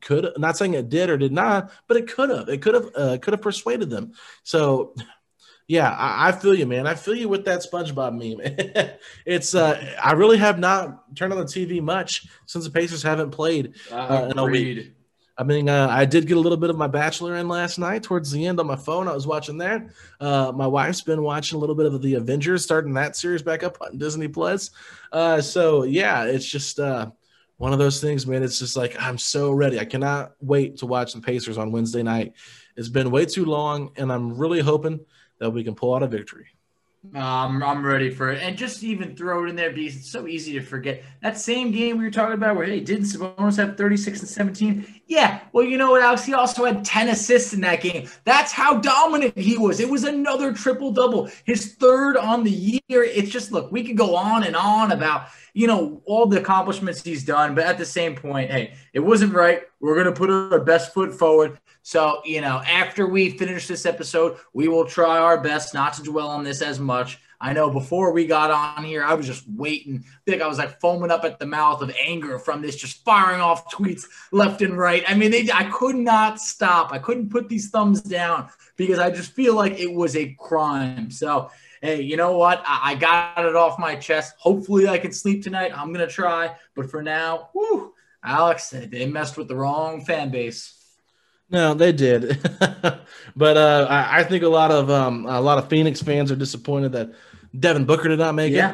it did or did not, but it could have. It could have persuaded them. So, yeah, I feel you, man. I feel you with that SpongeBob meme. It's I really have not turned on the TV much since the Pacers haven't played in a week. I mean, I did get a little bit of my Bachelor in last night towards the end on my phone. I was watching that. My wife's been watching a little bit of the Avengers, starting that series back up on Disney Plus. So, yeah, it's just one of those things, man. It's just like I'm so ready. I cannot wait to watch the Pacers on Wednesday night. It's been way too long, and I'm really hoping that we can pull out a victory. I'm ready for it. And just even throw it in there because it's so easy to forget. That same game we were talking about where, hey, didn't Sabonis have 36 and 17? Yeah. Well, you know what, Alex? He also had 10 assists in that game. That's how dominant he was. It was another triple-double. His 3rd on the year. It's just, look, we could go on and on about, all the accomplishments he's done. But at the same point, hey, it wasn't right. We're going to put our best foot forward. So, after we finish this episode, we will try our best not to dwell on this as much. I know before we got on here, I was just waiting. I think I was like foaming up at the mouth of anger from this, just firing off tweets left and right. I mean, I could not stop. I couldn't put these thumbs down because I just feel like it was a crime. So, hey, you know what? I got it off my chest. Hopefully I can sleep tonight. I'm going to try. But for now, Alex, they messed with the wrong fan base. No, they did, but I think a lot of Phoenix fans are disappointed that Devin Booker did not make it.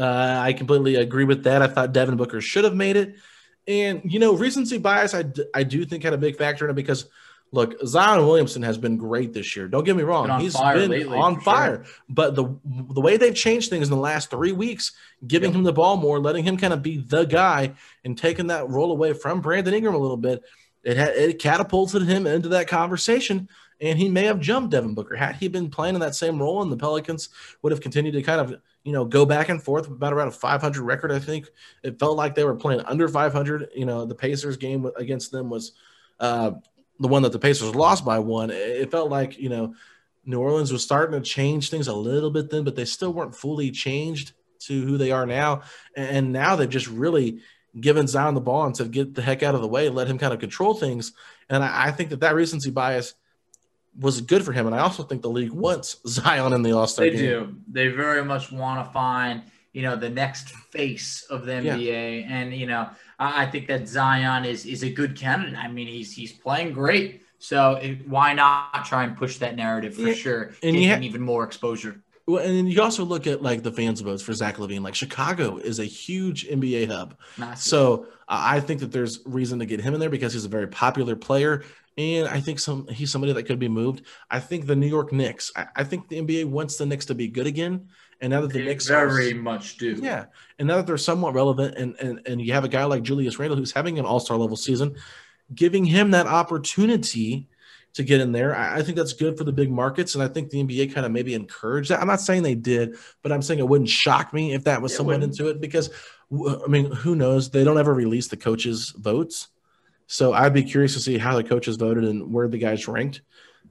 I completely agree with that. I thought Devin Booker should have made it, and recency bias I do think had a big factor in it because look, Zion Williamson has been great this year. Don't get me wrong, he's been lately, on fire. Sure. But the way they've changed things in the last 3 weeks, giving him the ball more, letting him kind of be the guy, and taking that role away from Brandon Ingram a little bit. It catapulted him into that conversation, and he may have jumped Devin Booker. Had he been playing in that same role, and the Pelicans would have continued to kind of, go back and forth about around a 500 record, I think. It felt like they were playing under 500. The Pacers game against them was the one that the Pacers lost by 1. It felt like, New Orleans was starting to change things a little bit then, but they still weren't fully changed to who they are now. And now they've just really – given Zion the ball and said, get the heck out of the way, let him kind of control things. And I think that recency bias was good for him. And I also think the league wants Zion in the All-Star game. They do. They very much want to find, the next face of the NBA. Yeah. And, I think that Zion is a good candidate. I mean, he's playing great. So why not try and push that narrative for sure, and give him even more exposure. Well, and you also look at the fans' votes for Zach LaVine. Chicago is a huge NBA hub. Massive. So I think that there's reason to get him in there because he's a very popular player, and I think he's somebody that could be moved. I think the New York Knicks. I think the NBA wants the Knicks to be good again, and now that the Knicks very much do, and now that they're somewhat relevant, and you have a guy like Julius Randle who's having an All-Star level season, giving him that opportunity to get in there. I think that's good for the big markets, and I think the NBA kind of maybe encouraged that. I'm not saying they did, but I'm saying it wouldn't shock me if that was someone into it because, I mean, who knows? They don't ever release the coaches' votes. So I'd be curious to see how the coaches voted and where the guys ranked,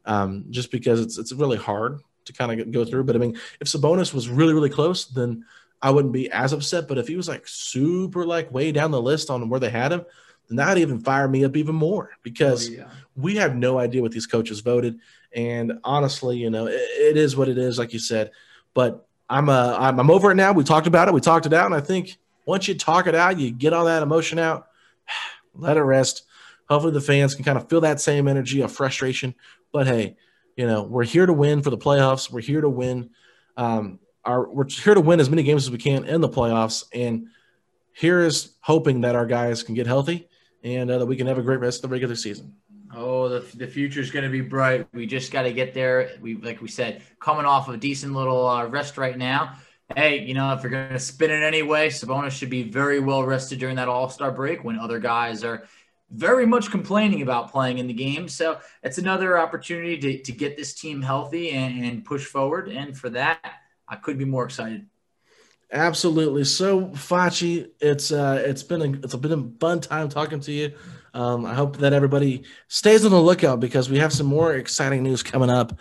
just because it's really hard to kind of go through. But, I mean, if Sabonis was really, really close, then I wouldn't be as upset. But if he was, super, way down the list on where they had him, then that would even fire me up even more because we have no idea what these coaches voted. And honestly, it is what it is, like you said. But I'm over it now. We talked about it. We talked it out. And I think once you talk it out, you get all that emotion out, let it rest. Hopefully the fans can kind of feel that same energy of frustration. But, hey, we're here to win for the playoffs. We're here to win. We're here to win as many games as we can in the playoffs. And here is hoping that our guys can get healthy and that we can have a great rest of the regular season. Oh, the future is going to be bright. We just got to get there. Like we said, coming off of a decent little rest right now. Hey, if you're going to spin it anyway, Sabonis should be very well rested during that All-Star break when other guys are very much complaining about playing in the game. So it's another opportunity to get this team healthy and push forward. And for that, I couldn't be more excited. Absolutely. So, Facci, it's been a fun time talking to you. I hope that everybody stays on the lookout because we have some more exciting news coming up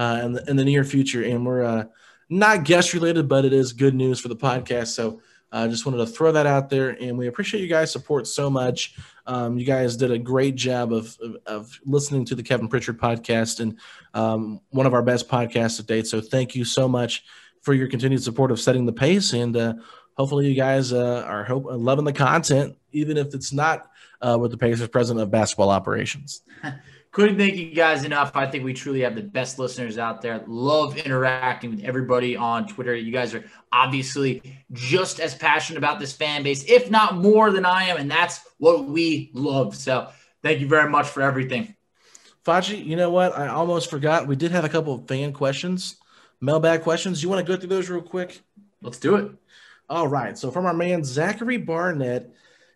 in the near future, and we're not guest related, but it is good news for the podcast. So, I just wanted to throw that out there, and we appreciate you guys' support so much. You guys did a great job of listening to the Kevin Pritchard podcast, and one of our best podcasts to date. So, thank you so much for your continued support of Setting the Pace, and hopefully you guys are loving the content, even if it's not with the Pacers president of basketball operations. Couldn't thank you guys enough. I think we truly have the best listeners out there. Love interacting with everybody on Twitter. You guys are obviously just as passionate about this fan base, if not more than I am, and that's what we love. So thank you very much for everything. Facci, you know what? I almost forgot. We did have a couple of fan questions. Mailbag questions. You want to go through those real quick? Let's do it. All right. So from our man, Zachary Barnett,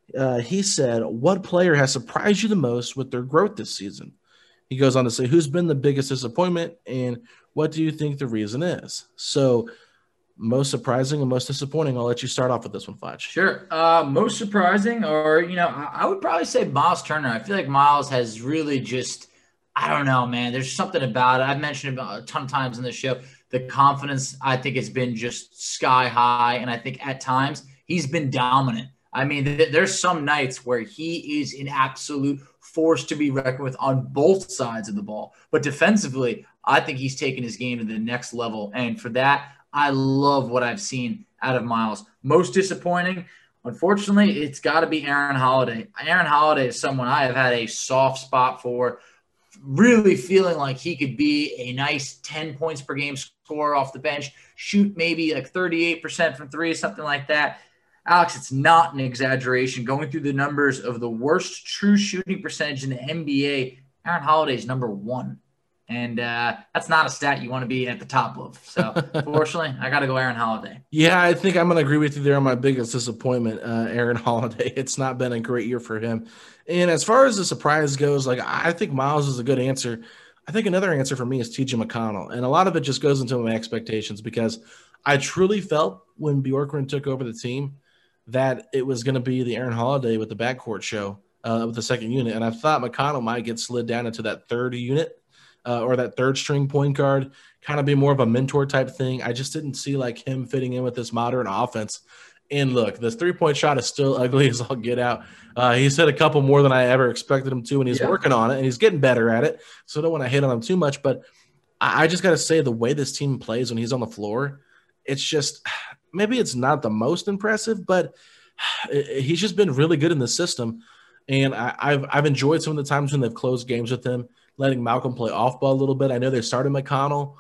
he said, what player has surprised you the most with their growth this season? He goes on to say, who's been the biggest disappointment and what do you think the reason is? So most surprising and most disappointing. I'll let you start off with this one, Fudge. Sure. Most surprising, or, I would probably say Miles Turner. I feel like Miles has really just, I don't know, man. There's something about it. I've mentioned it a ton of times in the show. The confidence, I think, has been just sky high. And I think at times he's been dominant. I mean, there's some nights where he is an absolute force to be reckoned with on both sides of the ball. But defensively, I think he's taken his game to the next level. And for that, I love what I've seen out of Miles. Most disappointing, unfortunately, it's got to be Aaron Holiday. Aaron Holiday is someone I have had a soft spot for. Really feeling like he could be a nice 10 points per game scorer off the bench, shoot maybe like 38% from three, something like that. Alex, it's not an exaggeration. Going through the numbers of the worst true shooting percentage in the NBA, Aaron Holiday is number 1. And that's not a stat you want to be at the top of. So, fortunately, I got to go Aaron Holiday. Yeah, I think I'm going to agree with you there on my biggest disappointment, Aaron Holiday. It's not been a great year for him. And as far as the surprise goes, I think Miles is a good answer. I think another answer for me is T.J. McConnell. And a lot of it just goes into my expectations because I truly felt when Bjorkgren took over the team that it was going to be the Aaron Holiday with the backcourt show with the second unit. And I thought McConnell might get slid down into that third unit. Or that third string point guard, kind of be more of a mentor type thing. I just didn't see him fitting in with this modern offense. And look, this 3-point shot is still ugly as all get out. He's hit a couple more than I ever expected him to, and he's working on it, and he's getting better at it. So I don't want to hit on him too much, but I just got to say the way this team plays when he's on the floor, it's just maybe it's not the most impressive, but he's just been really good in the system. And I've enjoyed some of the times when they've closed games with him, letting Malcolm play off ball a little bit. I know they started McConnell.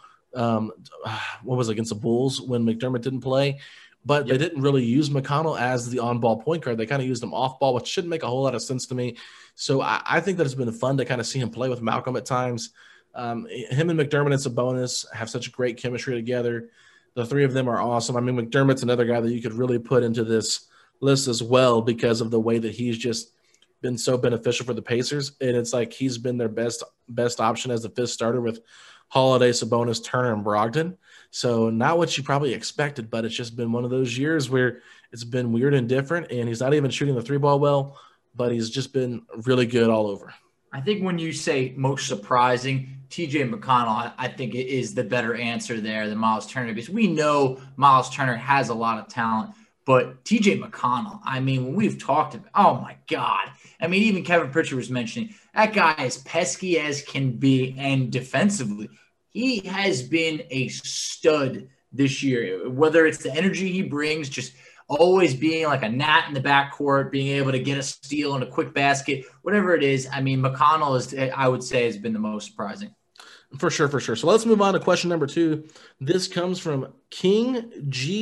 What was it, against the Bulls when McDermott didn't play, but they didn't really use McConnell as the on-ball point guard. They kind of used him off ball, which shouldn't make a whole lot of sense to me. So I think that it's been fun to kind of see him play with Malcolm at times. Him and McDermott and Sabonis have such great chemistry together. The three of them are awesome. I mean, McDermott's another guy that you could really put into this list as well because of the way that he's just been so beneficial for the Pacers. And it's like he's been their best option as the fifth starter with Holiday, Sabonis, Turner, and Brogdon. So not what you probably expected, but it's just been one of those years where it's been weird and different, and he's not even shooting the 3-ball well, but he's just been really good all over. I think when you say most surprising, T.J. McConnell, I think it is the better answer there than Miles Turner because we know Miles Turner has a lot of talent. But T.J. McConnell, I mean, when we've talked about, oh, my God. I mean, even Kevin Pritchard was mentioning, that guy is pesky as can be. And defensively, he has been a stud this year. Whether it's the energy he brings, just always being like a gnat in the backcourt, being able to get a steal and a quick basket, whatever it is. I mean, McConnell is, I would say, has been the most surprising. For sure. So let's move on to question number 2. This comes from King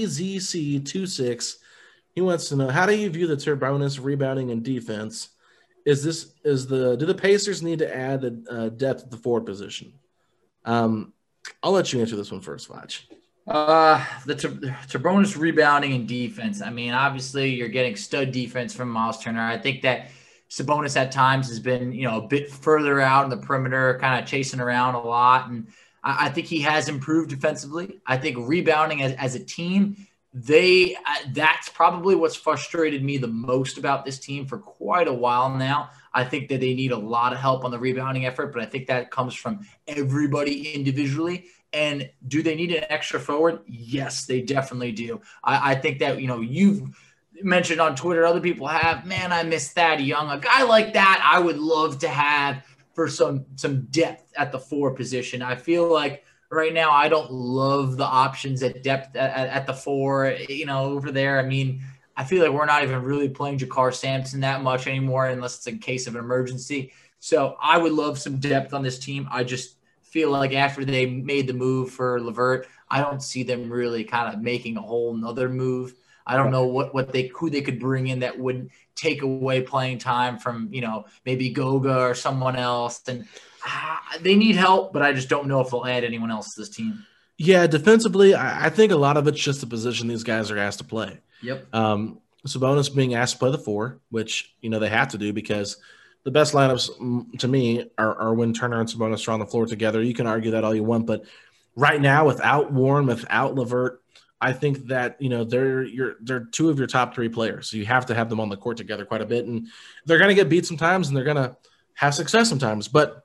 GZC26. He wants to know, how do you view the Sabonis rebounding and defense? Do the Pacers need to add the depth at the forward position? I'll let you answer this one first, Vaj. The Sabonis rebounding and defense. I mean, obviously you're getting stud defense from Miles Turner. I think that Sabonis at times has been, a bit further out in the perimeter, kind of chasing around a lot. And I think he has improved defensively. I think rebounding as a team, that's probably what's frustrated me the most about this team for quite a while now. I think that they need a lot of help on the rebounding effort, but I think that comes from everybody individually. And do they need an extra forward? Yes, they definitely do. I think that, you've mentioned on Twitter, other people have, man, I miss Thad Young. A guy like that I would love to have for some depth at the 4 position. I feel like right now I don't love the options at depth at the 4, over there. I mean, I feel like we're not even really playing Jakar Sampson that much anymore unless it's in case of an emergency. So I would love some depth on this team. I just feel like after they made the move for LeVert, I don't see them really kind of making a whole nother move. I don't know who they could bring in that would take away playing time from, maybe Goga or someone else. And they need help, but I just don't know if they'll add anyone else to this team. Yeah, defensively, I think a lot of it's just the position these guys are asked to play. Yep. Sabonis being asked to play the 4, which, they have to do because the best lineups to me are when Turner and Sabonis are on the floor together. You can argue that all you want, but right now without Warren, without LeVert, I think that, they're 2 of your top 3 players. So you have to have them on the court together quite a bit, and they're going to get beat sometimes and they're going to have success sometimes. But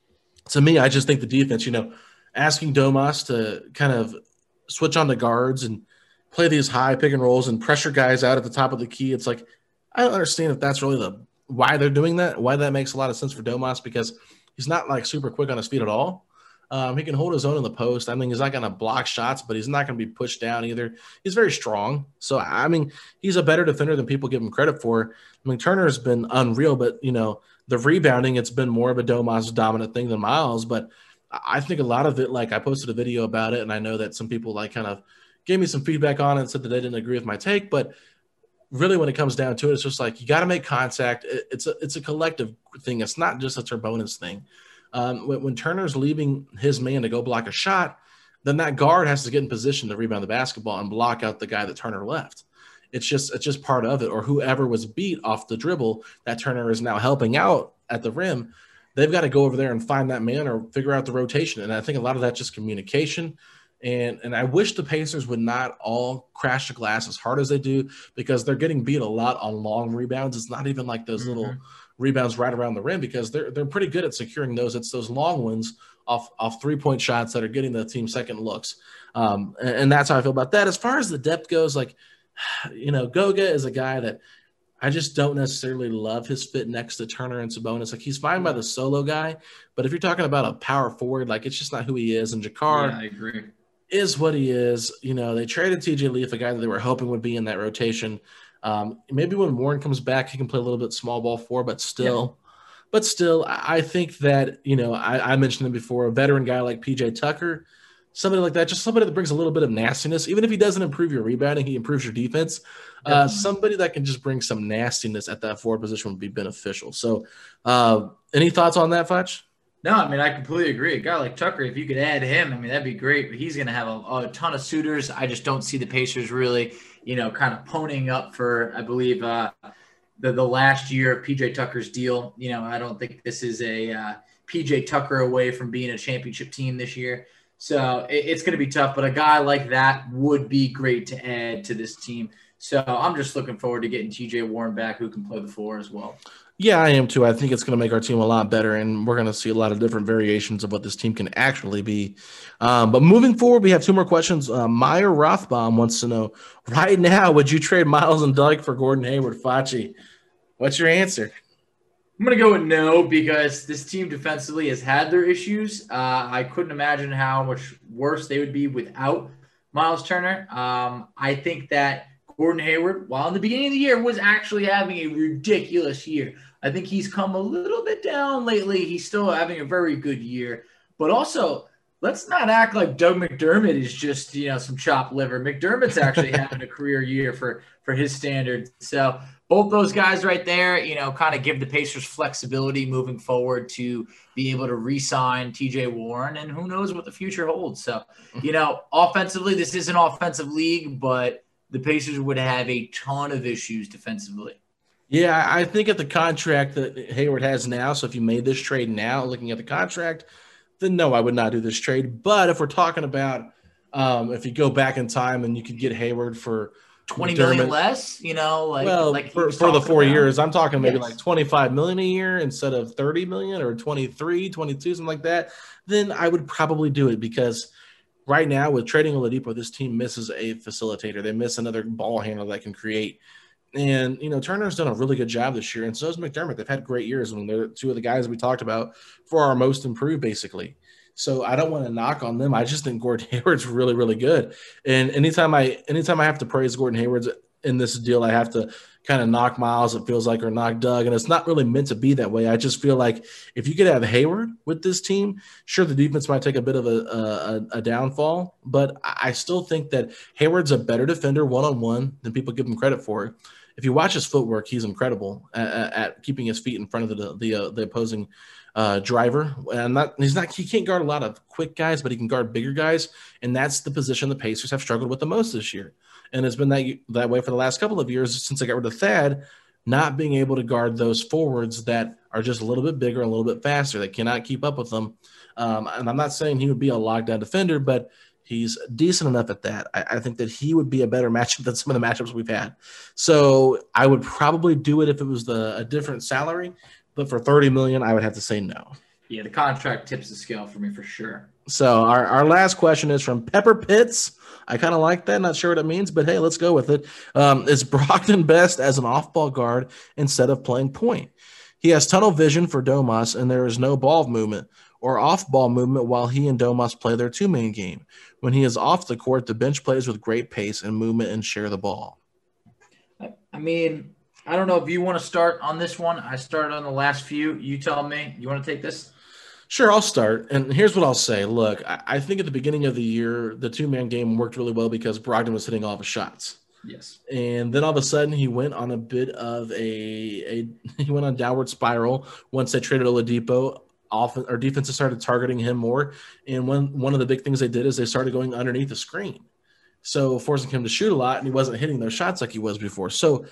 to me, I just think the defense, asking Domas to kind of switch on the guards and play these high pick and rolls and pressure guys out at the top of the key. It's like, I don't understand if that's really why they're doing that, why that makes a lot of sense for Domas, because he's not like super quick on his feet at all. He can hold his own in the post. I mean, he's not going to block shots, but he's not going to be pushed down either. He's very strong. So, I mean, he's a better defender than people give him credit for. I mean, Turner has been unreal, but, the rebounding, it's been more of a Domas dominant thing than Miles. But I think a lot of it, like I posted a video about it, and I know that some people kind of gave me some feedback on it and said that they didn't agree with my take. But really, when it comes down to it, it's just like you got to make contact. It's a collective thing. It's not just a Turbonis thing. When Turner's leaving his man to go block a shot, then that guard has to get in position to rebound the basketball and block out the guy that Turner left. It's just part of it. Or whoever was beat off the dribble that Turner is now helping out at the rim, they've got to go over there and find that man or figure out the rotation. And I think a lot of that's just communication. And I wish the Pacers would not all crash the glass as hard as they do, because they're getting beat a lot on long rebounds. It's not even like those little rebounds right around the rim, because they're pretty good at securing those. It's those long ones off 3-point shots that are getting the team second looks. And that's how I feel about that. As far as the depth goes, Goga is a guy that I just don't necessarily love his fit next to Turner and Sabonis. Like, he's fine by the solo guy, but if you're talking about a power forward, it's just not who he is. And Jakar, I agree, is what he is. They traded TJ Leaf, a guy that they were hoping would be in that rotation. Maybe when Warren comes back, he can play a little bit small ball 4, but still, I think that, I mentioned him before, a veteran guy like PJ Tucker, somebody like that, just somebody that brings a little bit of nastiness. Even if he doesn't improve your rebounding, he improves your defense. Somebody that can just bring some nastiness at that 4 position would be beneficial. So any thoughts on that, Fudge? No, I mean, I completely agree. A guy like Tucker, if you could add him, I mean, that'd be great. But he's going to have a ton of suitors. I just don't see the Pacers really, kind of ponying up for, I believe, the last year of PJ Tucker's deal. I don't think this is a PJ Tucker away from being a championship team this year. So it's going to be tough. But a guy like that would be great to add to this team. So I'm just looking forward to getting TJ Warren back, who can play the 4 as well. Yeah, I am too. I think it's going to make our team a lot better, and we're going to see a lot of different variations of what this team can actually be. But moving forward, we have 2 more questions. Meyer Rothbaum wants to know, right now, would you trade Miles and Doug for Gordon Hayward? Facci, what's your answer? I'm going to go with no, because this team defensively has had their issues. I couldn't imagine how much worse they would be without Miles Turner. I think that Gordon Hayward, while in the beginning of the year, was actually having a ridiculous year. I think he's come a little bit down lately. He's still having a very good year. But also, let's not act like Doug McDermott is just, some chopped liver. McDermott's actually having a career year for his standards. So both those guys right there, kind of give the Pacers flexibility moving forward to be able to re-sign TJ Warren, and who knows what the future holds. So, offensively, this is an offensive league, but the Pacers would have a ton of issues defensively. Yeah, I think at the contract that Hayward has now, so if you made this trade now, looking at the contract, then no, I would not do this trade. But if we're talking about If you go back in time and you could get Hayward for $20 million less, for the 4 years, I'm talking maybe Yes. like $25 million a year instead of $30 million or 23, 22, something like that, then I would probably do it, because right now with trading Oladipo, this team misses a facilitator. They miss another ball handler that can create. And, Turner's done a really good job this year, and so has McDermott. They've had great years when they're two of the guys we talked about for our most improved, basically. So I don't want to knock on them. I just think Gordon Hayward's really, really good. And anytime I have to praise Gordon Hayward in this deal, I have to kind of knock Miles, it feels like, or knock Doug. And it's not really meant to be that way. I just feel like if you could have Hayward with this team, sure, the defense might take a bit of a downfall, but I still think that Hayward's a better defender one-on-one than people give him credit for. If you watch his footwork, he's incredible at keeping his feet in front of the opposing driver. And he can't guard a lot of quick guys, but he can guard bigger guys. And that's the position the Pacers have struggled with the most this year. And it's been that way for the last couple of years since they got rid of Thad, not being able to guard those forwards that are just a little bit bigger and a little bit faster. They cannot keep up with them. And I'm not saying he would be a lockdown defender, but he's decent enough at that. I think that he would be a better matchup than some of the matchups we've had. So I would probably do it if it was a different salary. But for $30 million, I would have to say no. Yeah, the contract tips the scale for me for sure. So our last question is from Pepper Pitts. I kind of like that. Not sure what it means, but hey, let's go with it. Is Brogdon best as an off-ball guard instead of playing point? He has tunnel vision for Domas, and there is no ball movement or off-ball movement while he and Domas play their two-man game. When he is off the court, the bench plays with great pace and movement and share the ball. I mean, I don't know if you want to start on this one. I started on the last few. You tell me. You want to take this? Sure, I'll start. And here's what I'll say. Look, I think at the beginning of the year, the two-man game worked really well because Brogdon was hitting all of his shots. Yes. And then all of a sudden he went on a bit of he went on a downward spiral once they traded Oladipo. Our defenses started targeting him more. And one of the big things they did is they started going underneath the screen. So forcing him to shoot a lot, and he wasn't hitting those shots like he was before. So,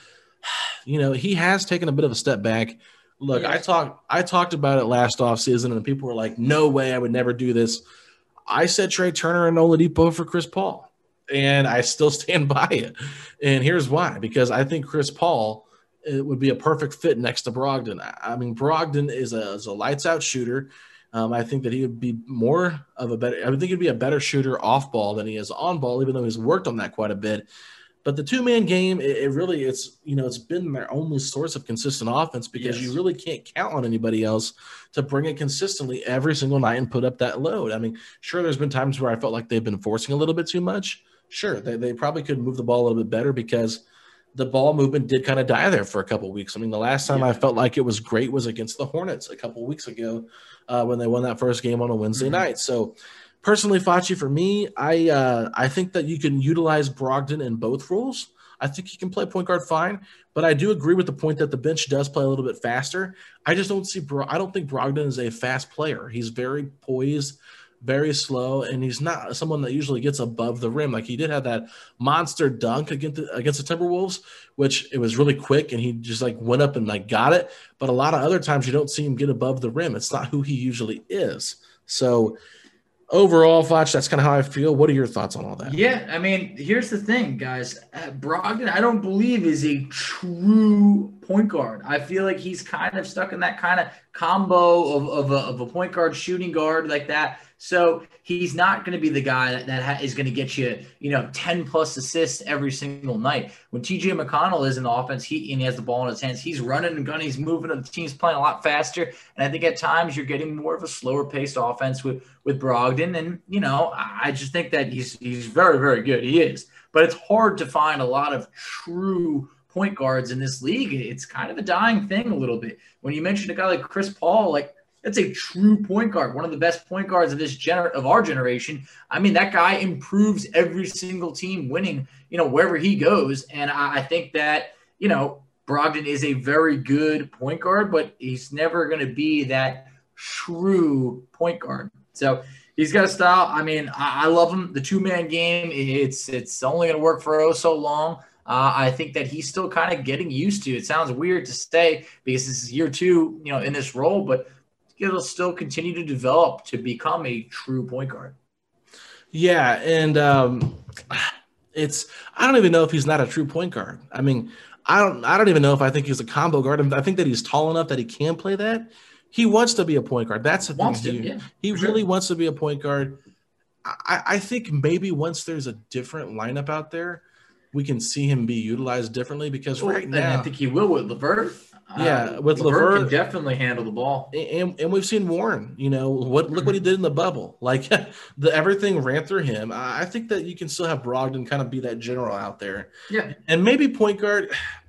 he has taken a bit of a step back. Look, I talked about it last offseason, and people were like, no way, I would never do this. I said Trey Turner and Oladipo for Chris Paul, and I still stand by it. And here's why. Because I think Chris Paul would be a perfect fit next to Brogdon. I mean, Brogdon is a lights-out shooter. I think that he would be I would think he'd be a better shooter off ball than he is on ball, even though he's worked on that quite a bit. But the two-man game, it's been their only source of consistent offense because you really can't count on anybody else to bring it consistently every single night and put up that load. I mean, sure, there's been times where I felt like they've been forcing a little bit too much. Sure, they probably could move the ball a little bit better because the ball movement did kind of die there for a couple of weeks. I mean, the last time I felt like it was great was against the Hornets a couple of weeks ago when they won that first game on a Wednesday night. So personally, Facci, for me, I think that you can utilize Brogdon in both roles. I think he can play point guard fine, but I do agree with the point that the bench does play a little bit faster. I just don't think Brogdon is a fast player. He's very poised, very slow, and he's not someone that usually gets above the rim. Like he did have that monster dunk against the Timberwolves, which it was really quick, and he just went up and got it. But a lot of other times you don't see him get above the rim. It's not who he usually is. So overall, Foch, that's kind of how I feel. What are your thoughts on all that? Yeah, I mean, here's the thing, guys. Brogdon, I don't believe is a true point guard. I feel like he's kind of stuck in that kind of combo of a point guard, shooting guard like that. So he's not going to be the guy that is going to get you, 10 plus assists every single night. When TJ McConnell is in the offense, he has the ball in his hands. He's running and gunning. He's moving, and the team's playing a lot faster. And I think at times you're getting more of a slower paced offense with Brogdon. And, I just think that he's very, very good. He is. But it's hard to find a lot of true point guards in this league. It's kind of a dying thing a little bit. When you mentioned a guy like Chris Paul, that's a true point guard, one of the best point guards of our generation. I mean, that guy improves every single team winning, wherever he goes. And I think that, Brogdon is a very good point guard, but he's never going to be that true point guard. So he's got a style. I mean, I love him. The two-man game, it's only going to work for so long. I think that he's still kind of getting used to. It sounds weird to say because this is year 2, in this role, but it'll still continue to develop to become a true point guard. Yeah, and I don't even know if he's not a true point guard. I mean, I don't even know if I think he's a combo guard. I think that he's tall enough that he can play that. He wants to be a point guard. That's the thing. He really wants to be a point guard. I think maybe once there's a different lineup out there, we can see him be utilized differently because right now I think he will with LeVert. Yeah, with LeVert can definitely handle the ball. And we've seen Warren, look what he did in the bubble. Like everything ran through him. I think that you can still have Brogdon kind of be that general out there. Yeah. And maybe point guard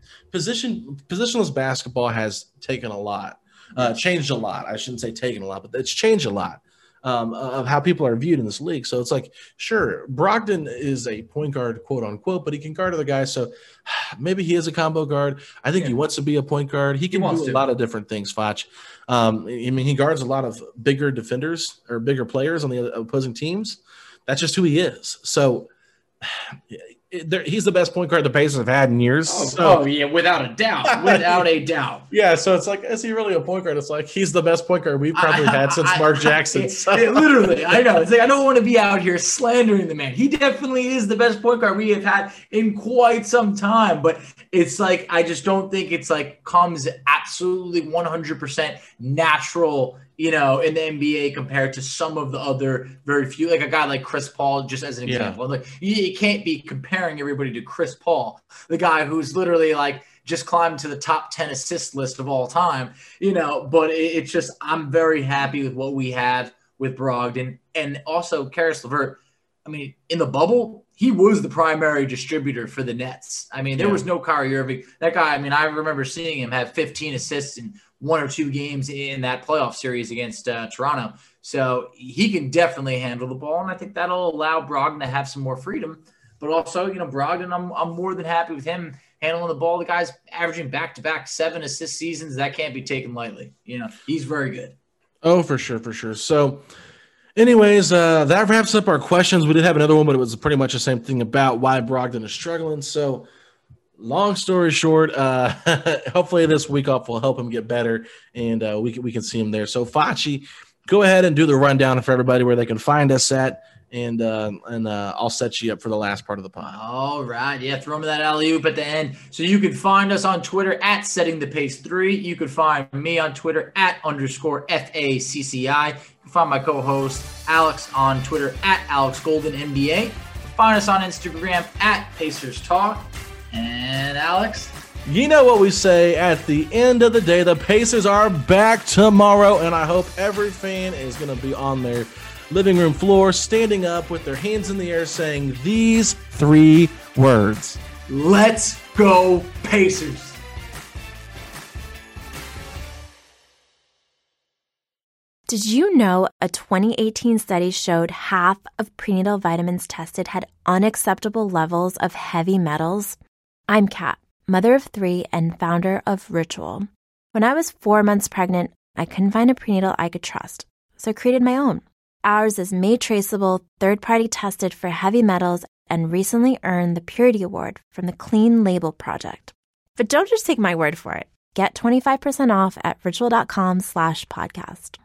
positionless basketball has taken a lot, changed a lot. I shouldn't say taken a lot, but it's changed a lot. Of how people are viewed in this league. So it's like, sure, Brogdon is a point guard, quote unquote, but he can guard other guys. So maybe he is a combo guard. I think he wants to be a point guard. He can do a lot of different things, Foch. He guards a lot of bigger defenders or bigger players on the opposing teams. That's just who he is. So he's the best point guard the Pacers have had in years. Yeah, without a doubt. Without a doubt. Yeah, so it's like, is he really a point guard? It's like he's the best point guard we've probably had since Mark Jackson. Literally, I know. It's like I don't want to be out here slandering the man. He definitely is the best point guard we have had in quite some time. But it's like I just don't think it's like comes absolutely 100% natural, in the NBA compared to some of the other very few, like a guy like Chris Paul, just as an example. Like you can't be comparing everybody to Chris Paul, the guy who's literally like just climbed to the top 10 assist list of all time, but it's just, I'm very happy with what we have with Brogdon and also Caris LeVert. I mean, in the bubble, he was the primary distributor for the Nets. I mean, there was no Kyrie Irving. That guy, I remember seeing him have 15 assists in 1 or 2 games in that playoff series against Toronto. So he can definitely handle the ball, and I think that'll allow Brogdon to have some more freedom. But also, Brogdon, I'm more than happy with him handling the ball. The guy's averaging back-to-back 7 assist seasons. That can't be taken lightly. He's very good. Oh, for sure, for sure. So anyways, that wraps up our questions. We did have another one, but it was pretty much the same thing about why Brogdon is struggling. So long story short, hopefully this week off will help him get better, and we can see him there. So Facci, go ahead and do the rundown for everybody where they can find us at, and I'll set you up for the last part of the pod. All right. Yeah, throw me that alley-oop at the end. So you can find us on Twitter at SettingThePace3. You can find me on Twitter at _FACCI. You can find my co-host Alex on Twitter at AlexGoldenNBA. Find us on Instagram at Pacers Talk. And Alex? You know what we say at the end of the day, the Pacers are back tomorrow, and I hope every fan is going to be on their living room floor, standing up with their hands in the air saying these 3 words. Let's go, Pacers. Did you know a 2018 study showed half of prenatal vitamins tested had unacceptable levels of heavy metals? I'm Kat, mother of 3 and founder of Ritual. When I was 4 months pregnant, I couldn't find a prenatal I could trust, so I created my own. Ours is made traceable, third-party tested for heavy metals, and recently earned the Purity Award from the Clean Label Project. But don't just take my word for it. Get 25% off at ritual.com/podcast.